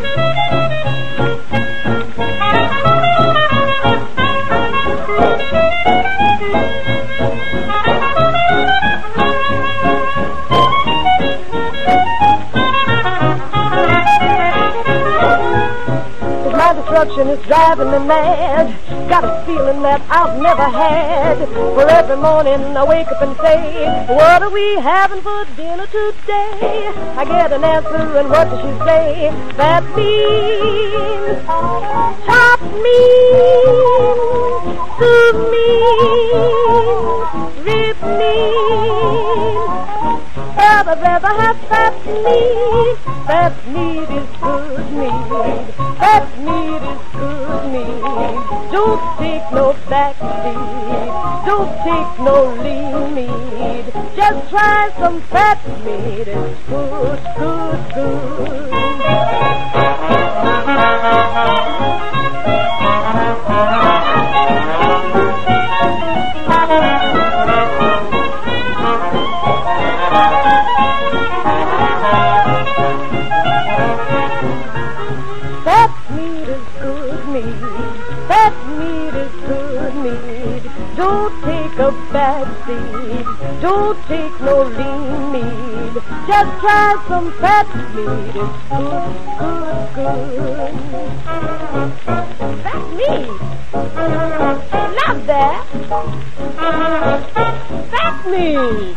My destruction is driving me mad. Got a feeling that I've never had. For every morning I wake up and say, what are we having for dinner today? I get an answer and what does she say? That means chop meat, soup meat, rib meat. But I'd rather have fat meat. Fat meat is good meat. Fat meat is good meat. Don't take no back seat. Don't take no lean meat. Just try some fat meat. It's good, good, good. Fat meat is good meat. Fat meat is good meat. Don't take a bad seed. Don't take no lean meat. Just try some fat meat. It's good, good, good. Fat meat. Love that. Fat meat.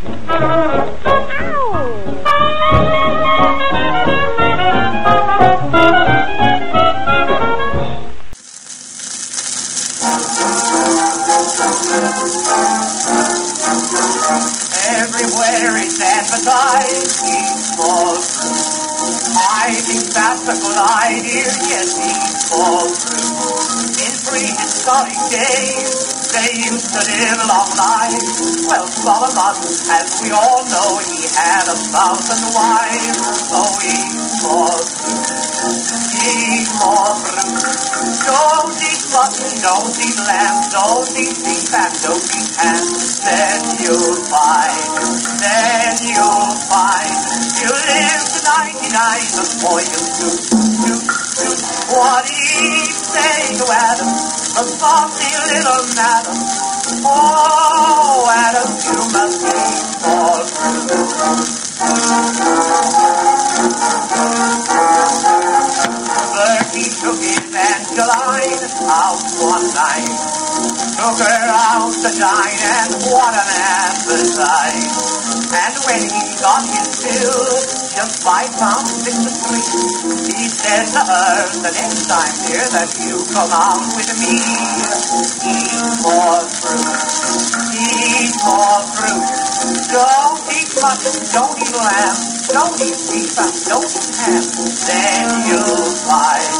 Everywhere it's advertised, eat for fruit. I think that's a good idea, yes, eat for fruit. In prehistoric days, they used to live a long life. Well, Solomon, as we all know, he had 1,000 wives. So eat for fruit. Eat more fruit. Don't eat mutton, don't eat lamb, don't eat beef, and don't eat ham. Then you'll find, you live to 99 before you do. What did he say to Adam, the saucy little madam? Oh, Adam, you must eat more fruit. Bertie took Evangeline out one night. Took her out to dine, and what an appetite. And when he got his bill, just £5.63, he said to her, the next time, dear, that you come out with me, eat more fruit. Eat more fruit. Don't eat mutton, don't eat lamb, don't eat beef, and don't eat ham. Then you'll find,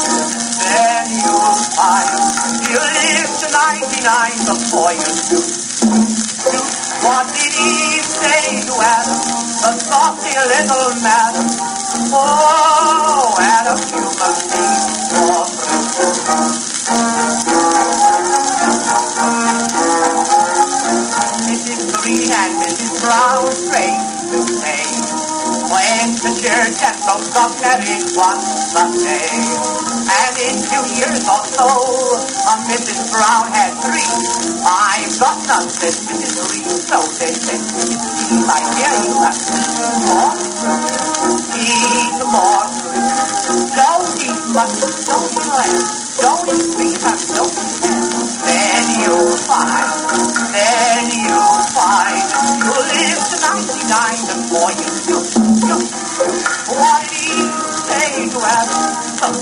you live to 99 before you do. What did Eve say to Adam, the saucy little madam? Oh, Adam, you must eat more fruit. Mrs. Green and Mrs. Brown prayed to pay. Went to church and both got married one Sunday. And in 2 years or so, Mrs. Brown had 3. I've got none, said Mrs. Green. So they said, Mrs. Green, I hear you have more fruit. Eat more fruit. Don't eat mutton, don't eat lamb, don't eat beef, and don't eat ham. Then you'll find, you'll live to 99 before you do.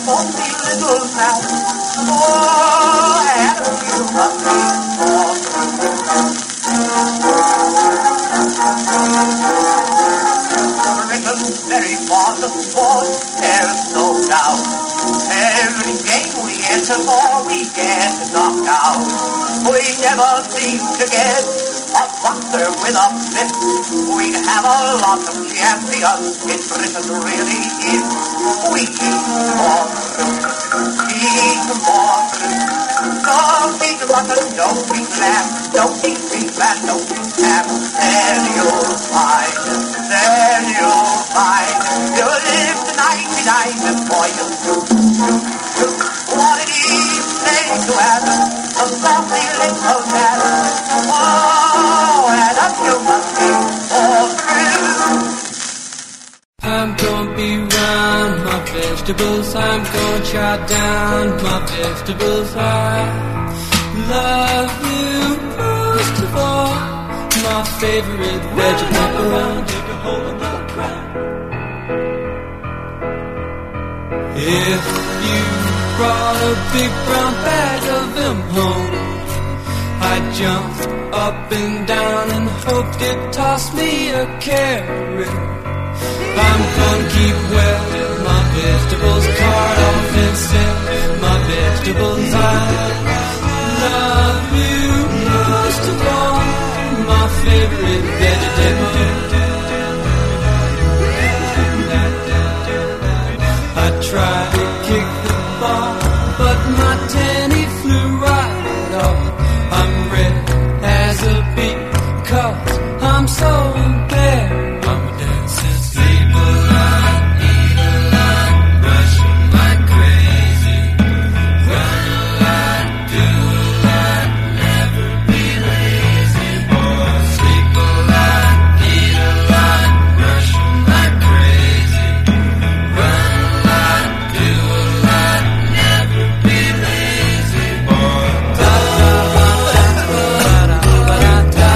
funny little man. Oh, and you must be more. Very fond of sport, there's no doubt. Every game we enter for, we get knocked out. We never seem to get a boxer with a flip. We have a lot of champions in Britain, really is. We eat more fruit, eat more fruit. Don't eat mutton, don't eat lamb, don't eat beef and don't eat ham. Then you'll find, you'll live to 99 before you do. What it is, say to Adam, a softly little man. Oh, Adam, you must be all through. I'm gonna be round my vegetables, I'm gonna chop down my vegetables. I love you most of all, my favorite vegetable. Dig a hole in the ground. If you brought a big brown bag of them home, I'd jump up and down and hope you'd toss me a carrot. I'm gonna keep well my vegetables, cart off and sell my vegetables. I love you most of all, my favorite vegetable. I tried to kick the ball, but my tenny flew right off. I'm red as a beet, 'cause I'm so bad. I'm a dancing sleep a lot, eat a lot, rush like crazy, run a lot, do a lot, never be lazy. Boy, sleep a lot, eat a lot, rush like crazy, run a lot, do a lot, never be lazy. Boy, da da da da da da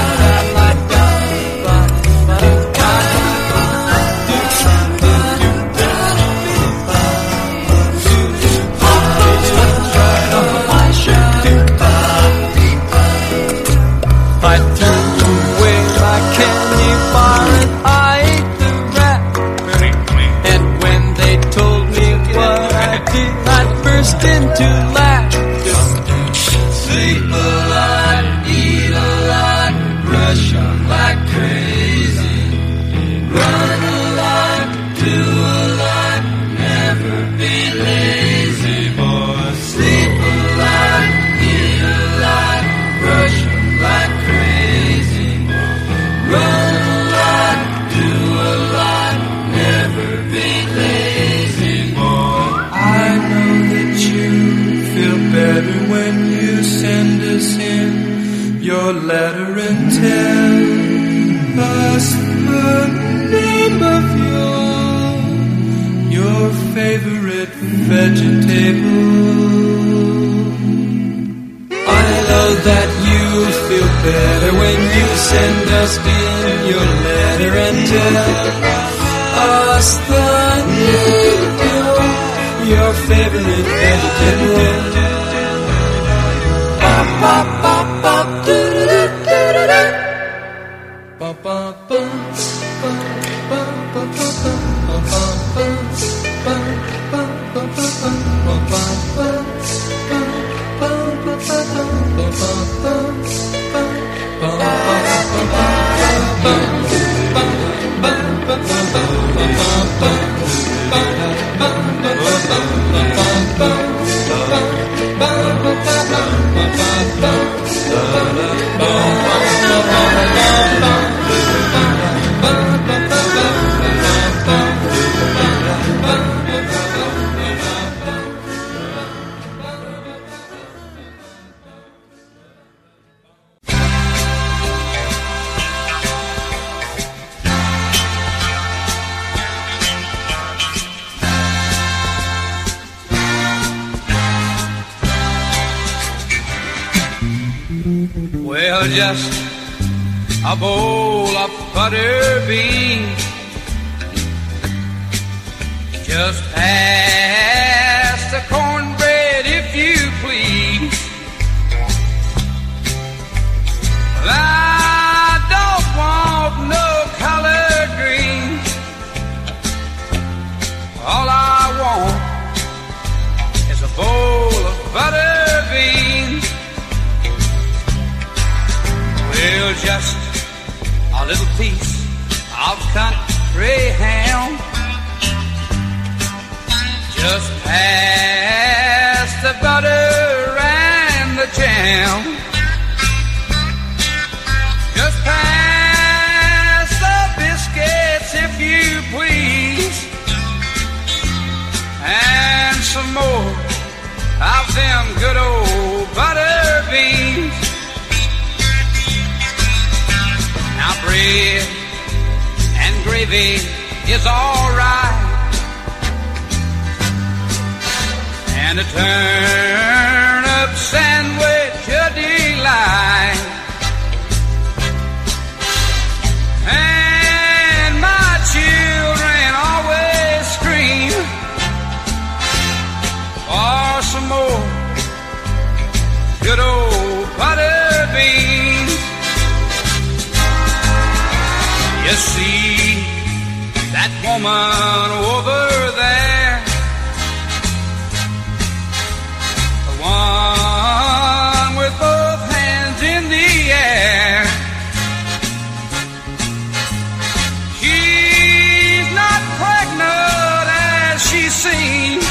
I turned away like candy bar and I ate the rat. And when they told me what I did, I burst into laughter. Sleep a lot, eat a lot, rush on like crazy, run a lot, do a lot, never be lazy. Boy, sleep a lot, eat a lot, rush on like crazy, run a lot, do a lot, never be lazy. Boy, I know that you feel better when you send us in your letter and tell us the name of your favorite vegetable. I know that you feel better when you send us in your letter and tell us the name of your favorite vegetable. Bop, bop, bop, bop, doo-doo-doo-doo-doo-doo. Bop, bop, bop, bop, bop, bop, bop, bop, bop, bop, bop, bop. Well, just a bowl of butter beans just passed of country ham, just past the butter and the jam, just past the biscuits if you please, and some more of them good old butter beans. Now bread and gravy is alright, and a turnip sandwich a delight, and my children always scream for some more good old butter beans. You see that woman over there, the one with both hands in the air. She's not pregnant as she seems.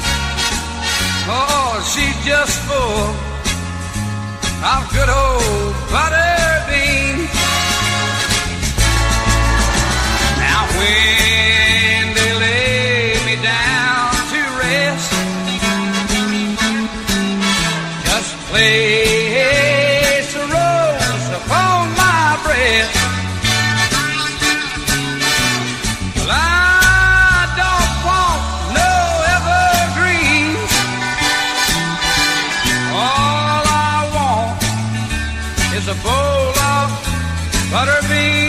Oh, she's just full of good old butter beans. Now when they lay me down to rest, just place a rose upon my breast. Well, I don't want no evergreens. All I want is a bowl of butter beans.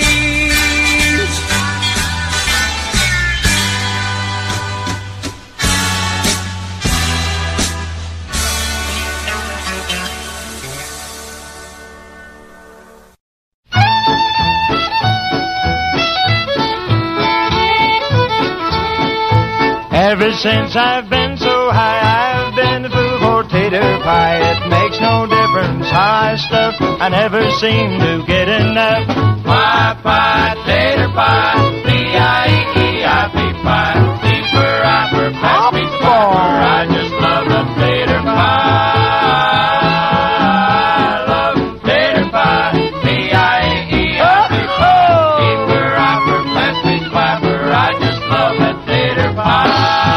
Ever since I've been so high, I've been the fool for tater pie. It makes no difference how I stuff, I never seem to get enough. Pie, pie, tater pie, P-I-E-I-P pie. Deeper, upper, pass me forward, I just love the tater pie. Love tater pie, P-I-E-I-P pie. Deeper, upper, pass me forward, I just love that tater pie.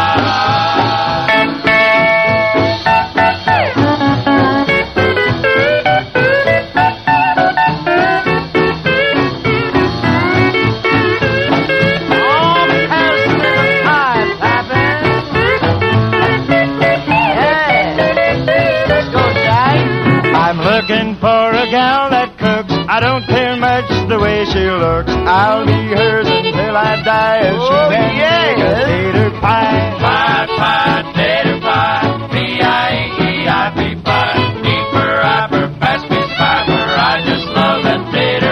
Looking for a gal that cooks. I don't care much the way she looks. I'll be hers until I die if she can make a tater pie. Pie, pie, tater pie, P-I-E-I-P pie. Deeper, upper, pass me fiber. I just love that tater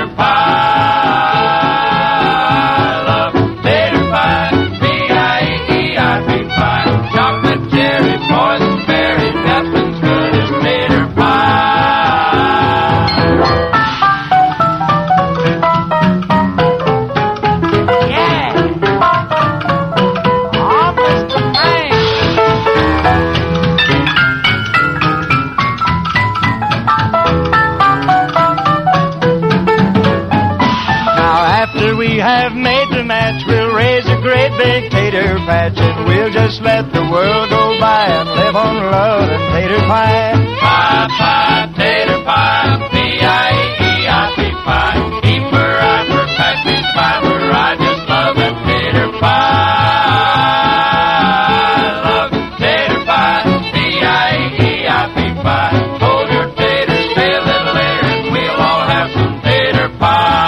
pie. Love tater pie, P-I-E-I-P pie. Chocolate, cherry, poison berry, nothing's good as tater pie. We have made the match, we'll raise a great big tater patch, and we'll just let the world go by and live on love and tater pie. Pie, pie, tater pie, P-I-E-I-P pie. Keeper, upper, pass me fiber, I just love that tater pie. Love tater pie, P-I-E-I-P pie. Hold your taters, stay a little later, and we'll all have some tater pie.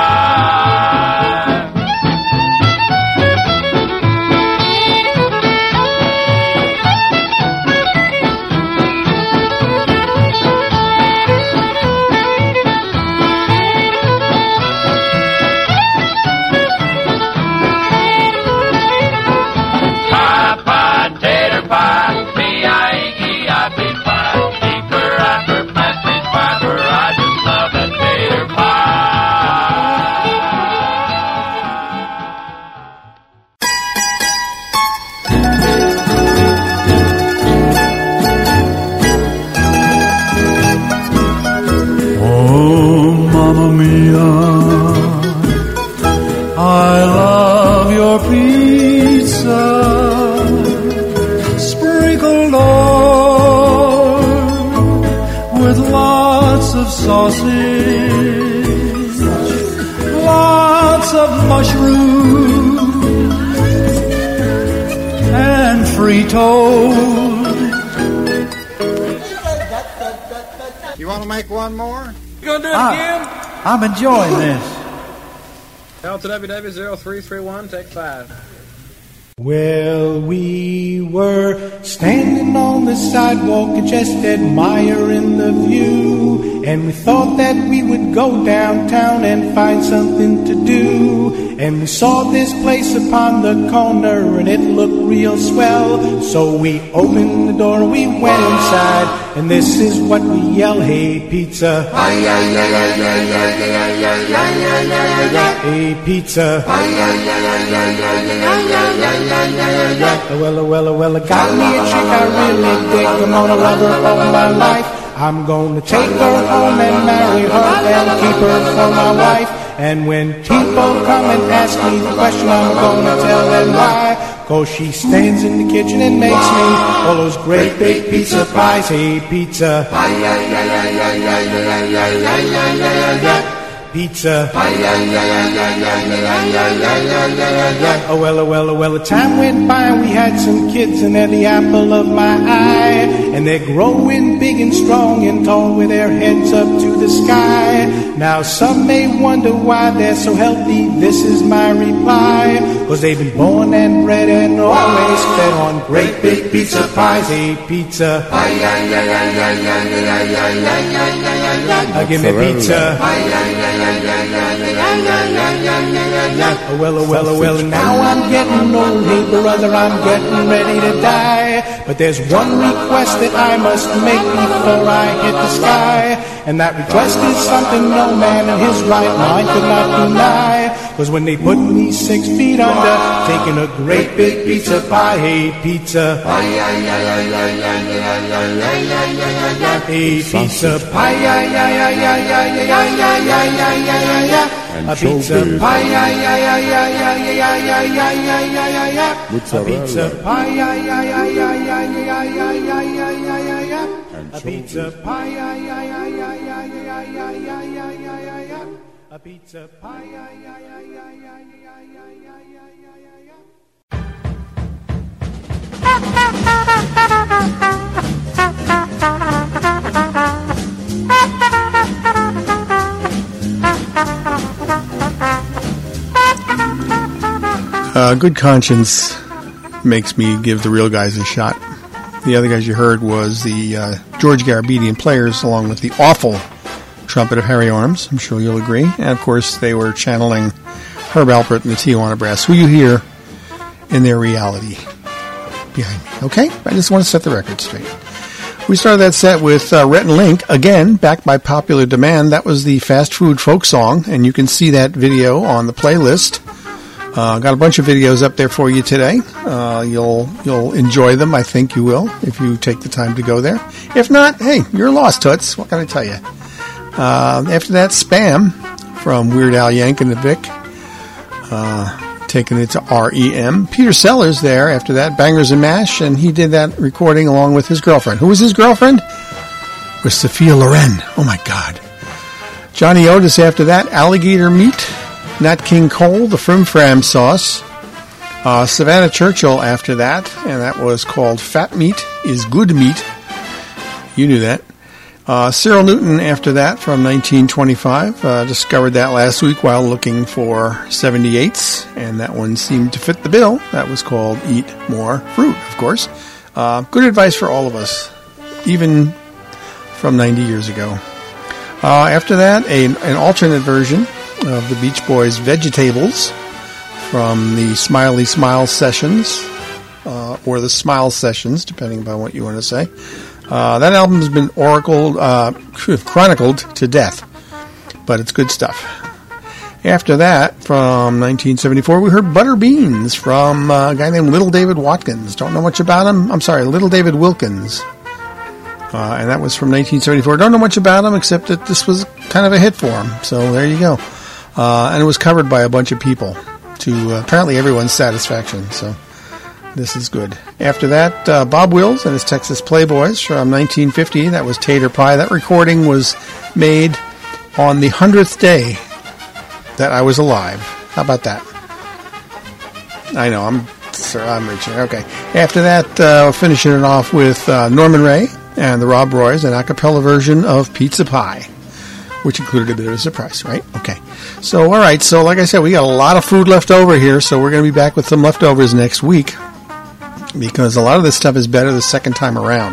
sausage, lots of mushrooms, and Fritos. You want to make one more? You gonna do it again? I'm enjoying this. Delta WW0331, take 5. Well, we were standing on the sidewalk just admiring the view, and we thought that we would go downtown and find something to do. And we saw this place upon the corner and it looked real swell, so we opened the door, we went inside, and this is what we yell: hey pizza, hey pizza. Well, I got me a chick I really dig. I'm gonna love her all my life. I'm gonna take her home and marry her and keep her for my wife. And when people come and ask me the question, I'm gonna tell them why. 'Cause she stands in the kitchen and makes me all those great big pizza pies. Hey pizza, pizza. Well, the time went by and we had some kids, and they're the apple of my eye. And they're growing big and strong and tall with their heads up to the sky. Now some may wonder why they're so healthy. This is my reply: 'cause they've been born and bred and always fed on great big pizza pies. Hey pizza, give me pizza. Well, now I'm getting old, hey brother, I'm getting ready to die. But there's one request that I must make before I hit the sky. And that request is something no man in his right mind could not deny. 'Cause when they put me 6 feet under, taking a great big pizza pie, hey pizza, hey pizza pie, a pizza pie, a pizza pie, a pizza pie, a pizza pie. Good conscience makes me give the real guys a shot. The other guys you heard was the George Garabedian Players, along with the awful trumpet of Harry Arms. I'm sure you'll agree. And, of course, they were channeling Herb Alpert and the Tijuana Brass, who you hear in their reality behind me. Okay? I just want to set the record straight. We started that set with Rhett and Link, again, backed by popular demand. That was the fast food folk song, and you can see that video on the playlist. Got a bunch of videos up there for you today. You'll enjoy them. I think you will if you take the time to go there. If not, hey, you're lost, Toots. What can I tell you? After that, Spam from Weird Al Yankovic, taking it to REM. Peter Sellers there after that, Bangers and Mash, and he did that recording along with his girlfriend. Who was his girlfriend? It was Sophia Loren. Oh my God. Johnny Otis after that, Alligator Meat. Nat King Cole, the Frim Fram Sauce. Savannah Churchill after that, and that was called Fat Meat is Good Meat. You knew that. Cyril Newton after that from 1925. Discovered that last week while looking for 78s, and that one seemed to fit the bill. That was called Eat More Fruit, of course. Good advice for all of us, even from 90 years ago. After that, an alternate version of the Beach Boys' Vegetables from the Smiley Smile Sessions, or the Smile Sessions, depending upon what you want to say. That album's been chronicled to death, but it's good stuff. After that, from 1974, we heard Butter Beans from a guy named Little David Watkins. Don't know much about him. I'm sorry, Little David Wilkins. And that was from 1974. Don't know much about him, except that this was kind of a hit for him. So there you go. And it was covered by a bunch of people to apparently everyone's satisfaction. So This is good. After that, Bob Wills and his Texas Playboys from 1950. That was Tater Pie. That recording was made on the 100th day that I was alive. How about that? I know, I'm reaching. Okay. After that, finishing it off with Norman Ray and the Rob Roys, an a cappella version of Pizza Pie, which included a bit of a surprise, right? Okay. So, all right. So, like I said, we got a lot of food left over here, so we're going to be back with some leftovers next week because a lot of this stuff is better the second time around.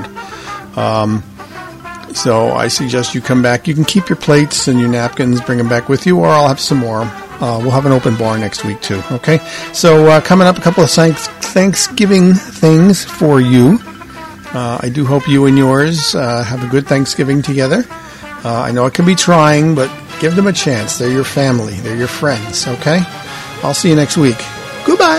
So I suggest you come back. You can keep your plates and your napkins, bring them back with you, or I'll have some more. We'll have an open bar next week, too, okay? So coming up, a couple of Thanksgiving things for you. I do hope you and yours have a good Thanksgiving together. I know it can be trying, but give them a chance. They're your family. They're your friends, okay? I'll see you next week. Goodbye.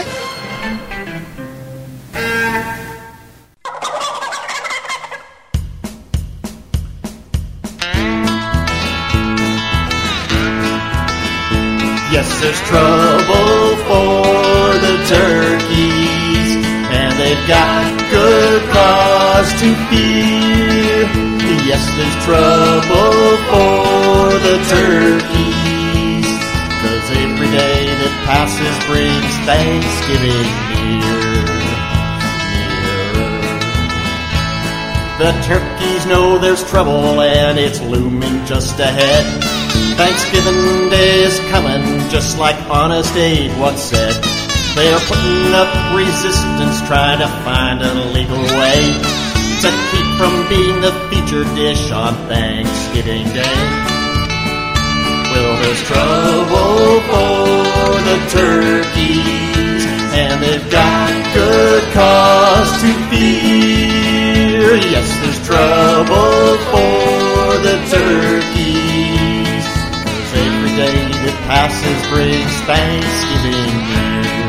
Yes, there's trouble for the turkeys, and they've got good cause to fear. Yes, there's trouble for the turkeys, 'cause every day that passes brings Thanksgiving nearer. The turkeys know there's trouble, and it's looming just ahead. Thanksgiving Day is coming, just like Honest Abe once said. They're putting up resistance, trying to find a legal way to keep from being the featured dish on Thanksgiving Day. Well, there's trouble for the turkeys, and they've got good cause to fear. Yes, there's trouble for the turkeys. Every day that passes brings Thanksgiving near.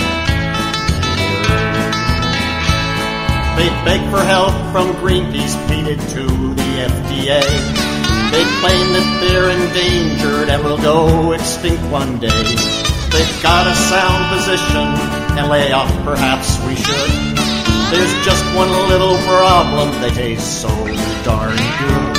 They beg for help from Greenpeace, pleaded to the FDA. They claim that they're endangered and will go extinct one day. They've got a sound position, and lay off perhaps we should. There's just one little problem, they taste so darn good.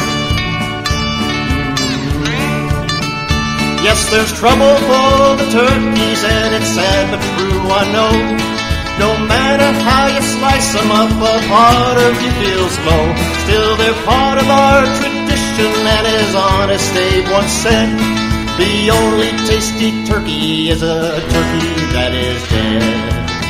Yes, there's trouble for the turkeys, and it's sad but true, I know. No matter how you slice them up, a part of you feels low. Still, they're part of our tradition, and as Honest Abe once said, the only tasty turkey is a turkey that is dead.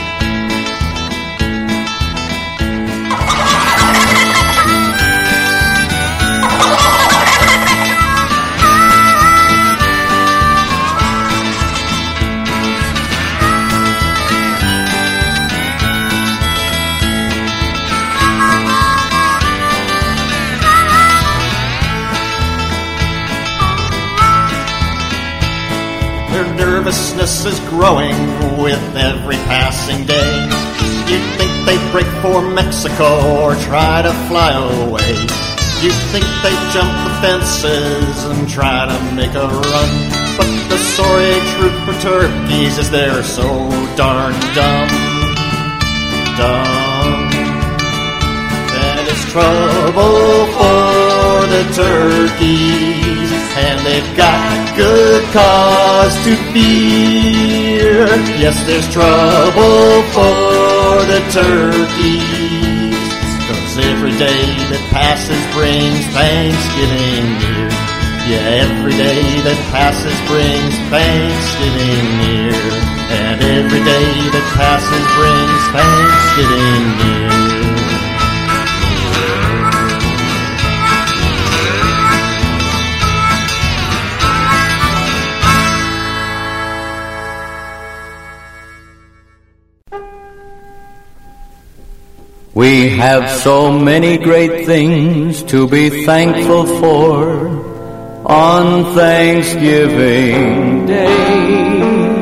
Nervousness is growing with every passing day. You'd think they'd break for Mexico or try to fly away. You'd think they'd jump the fences and try to make a run. But the sorry truth for turkeys is they're so darn dumb. And it's trouble for the turkeys, and they've got good cause to fear. Yes, there's trouble for the turkeys, 'cause every day that passes brings Thanksgiving near. Yeah, every day that passes brings Thanksgiving near. And every day that passes brings Thanksgiving near. We have so many great things to be thankful for on Thanksgiving Day.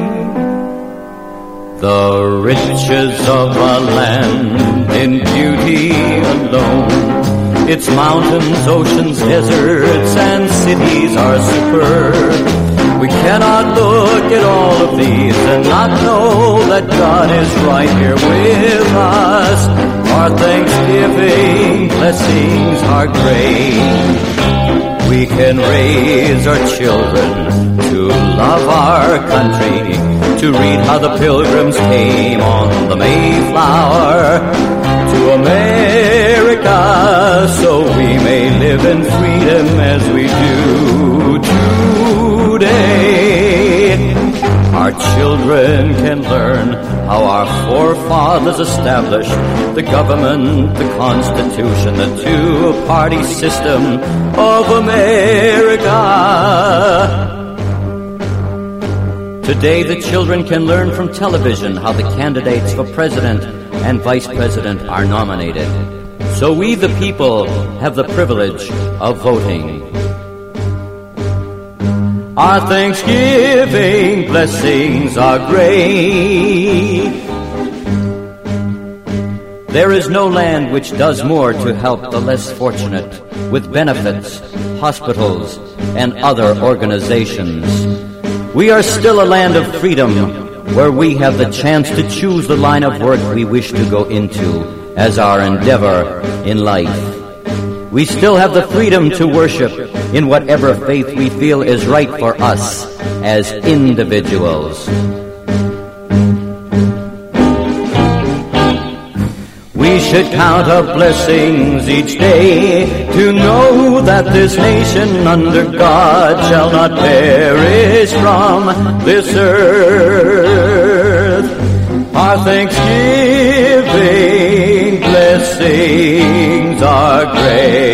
The riches of our land in beauty alone, its mountains, oceans, deserts, and cities are superb. We cannot look at all of these and not know that God is right here with us. Our Thanksgiving blessings are great. We can raise our children to love our country, to read how the pilgrims came on the Mayflower to America, so we may live in freedom as we do today. Our children can learn how our forefathers established the government, the Constitution, the two-party system of America. Today, the children can learn from television how the candidates for president and vice president are nominated. So we, the people, have the privilege of voting. Our Thanksgiving blessings are great. There is no land which does more to help the less fortunate with benefits, hospitals, and other organizations. We are still a land of freedom where we have the chance to choose the line of work we wish to go into as our endeavor in life. We still have the freedom to worship in whatever faith we feel is right for us as individuals. We should count our blessings each day to know that this nation under God shall not perish from this earth. Our Thanksgiving blessings are great.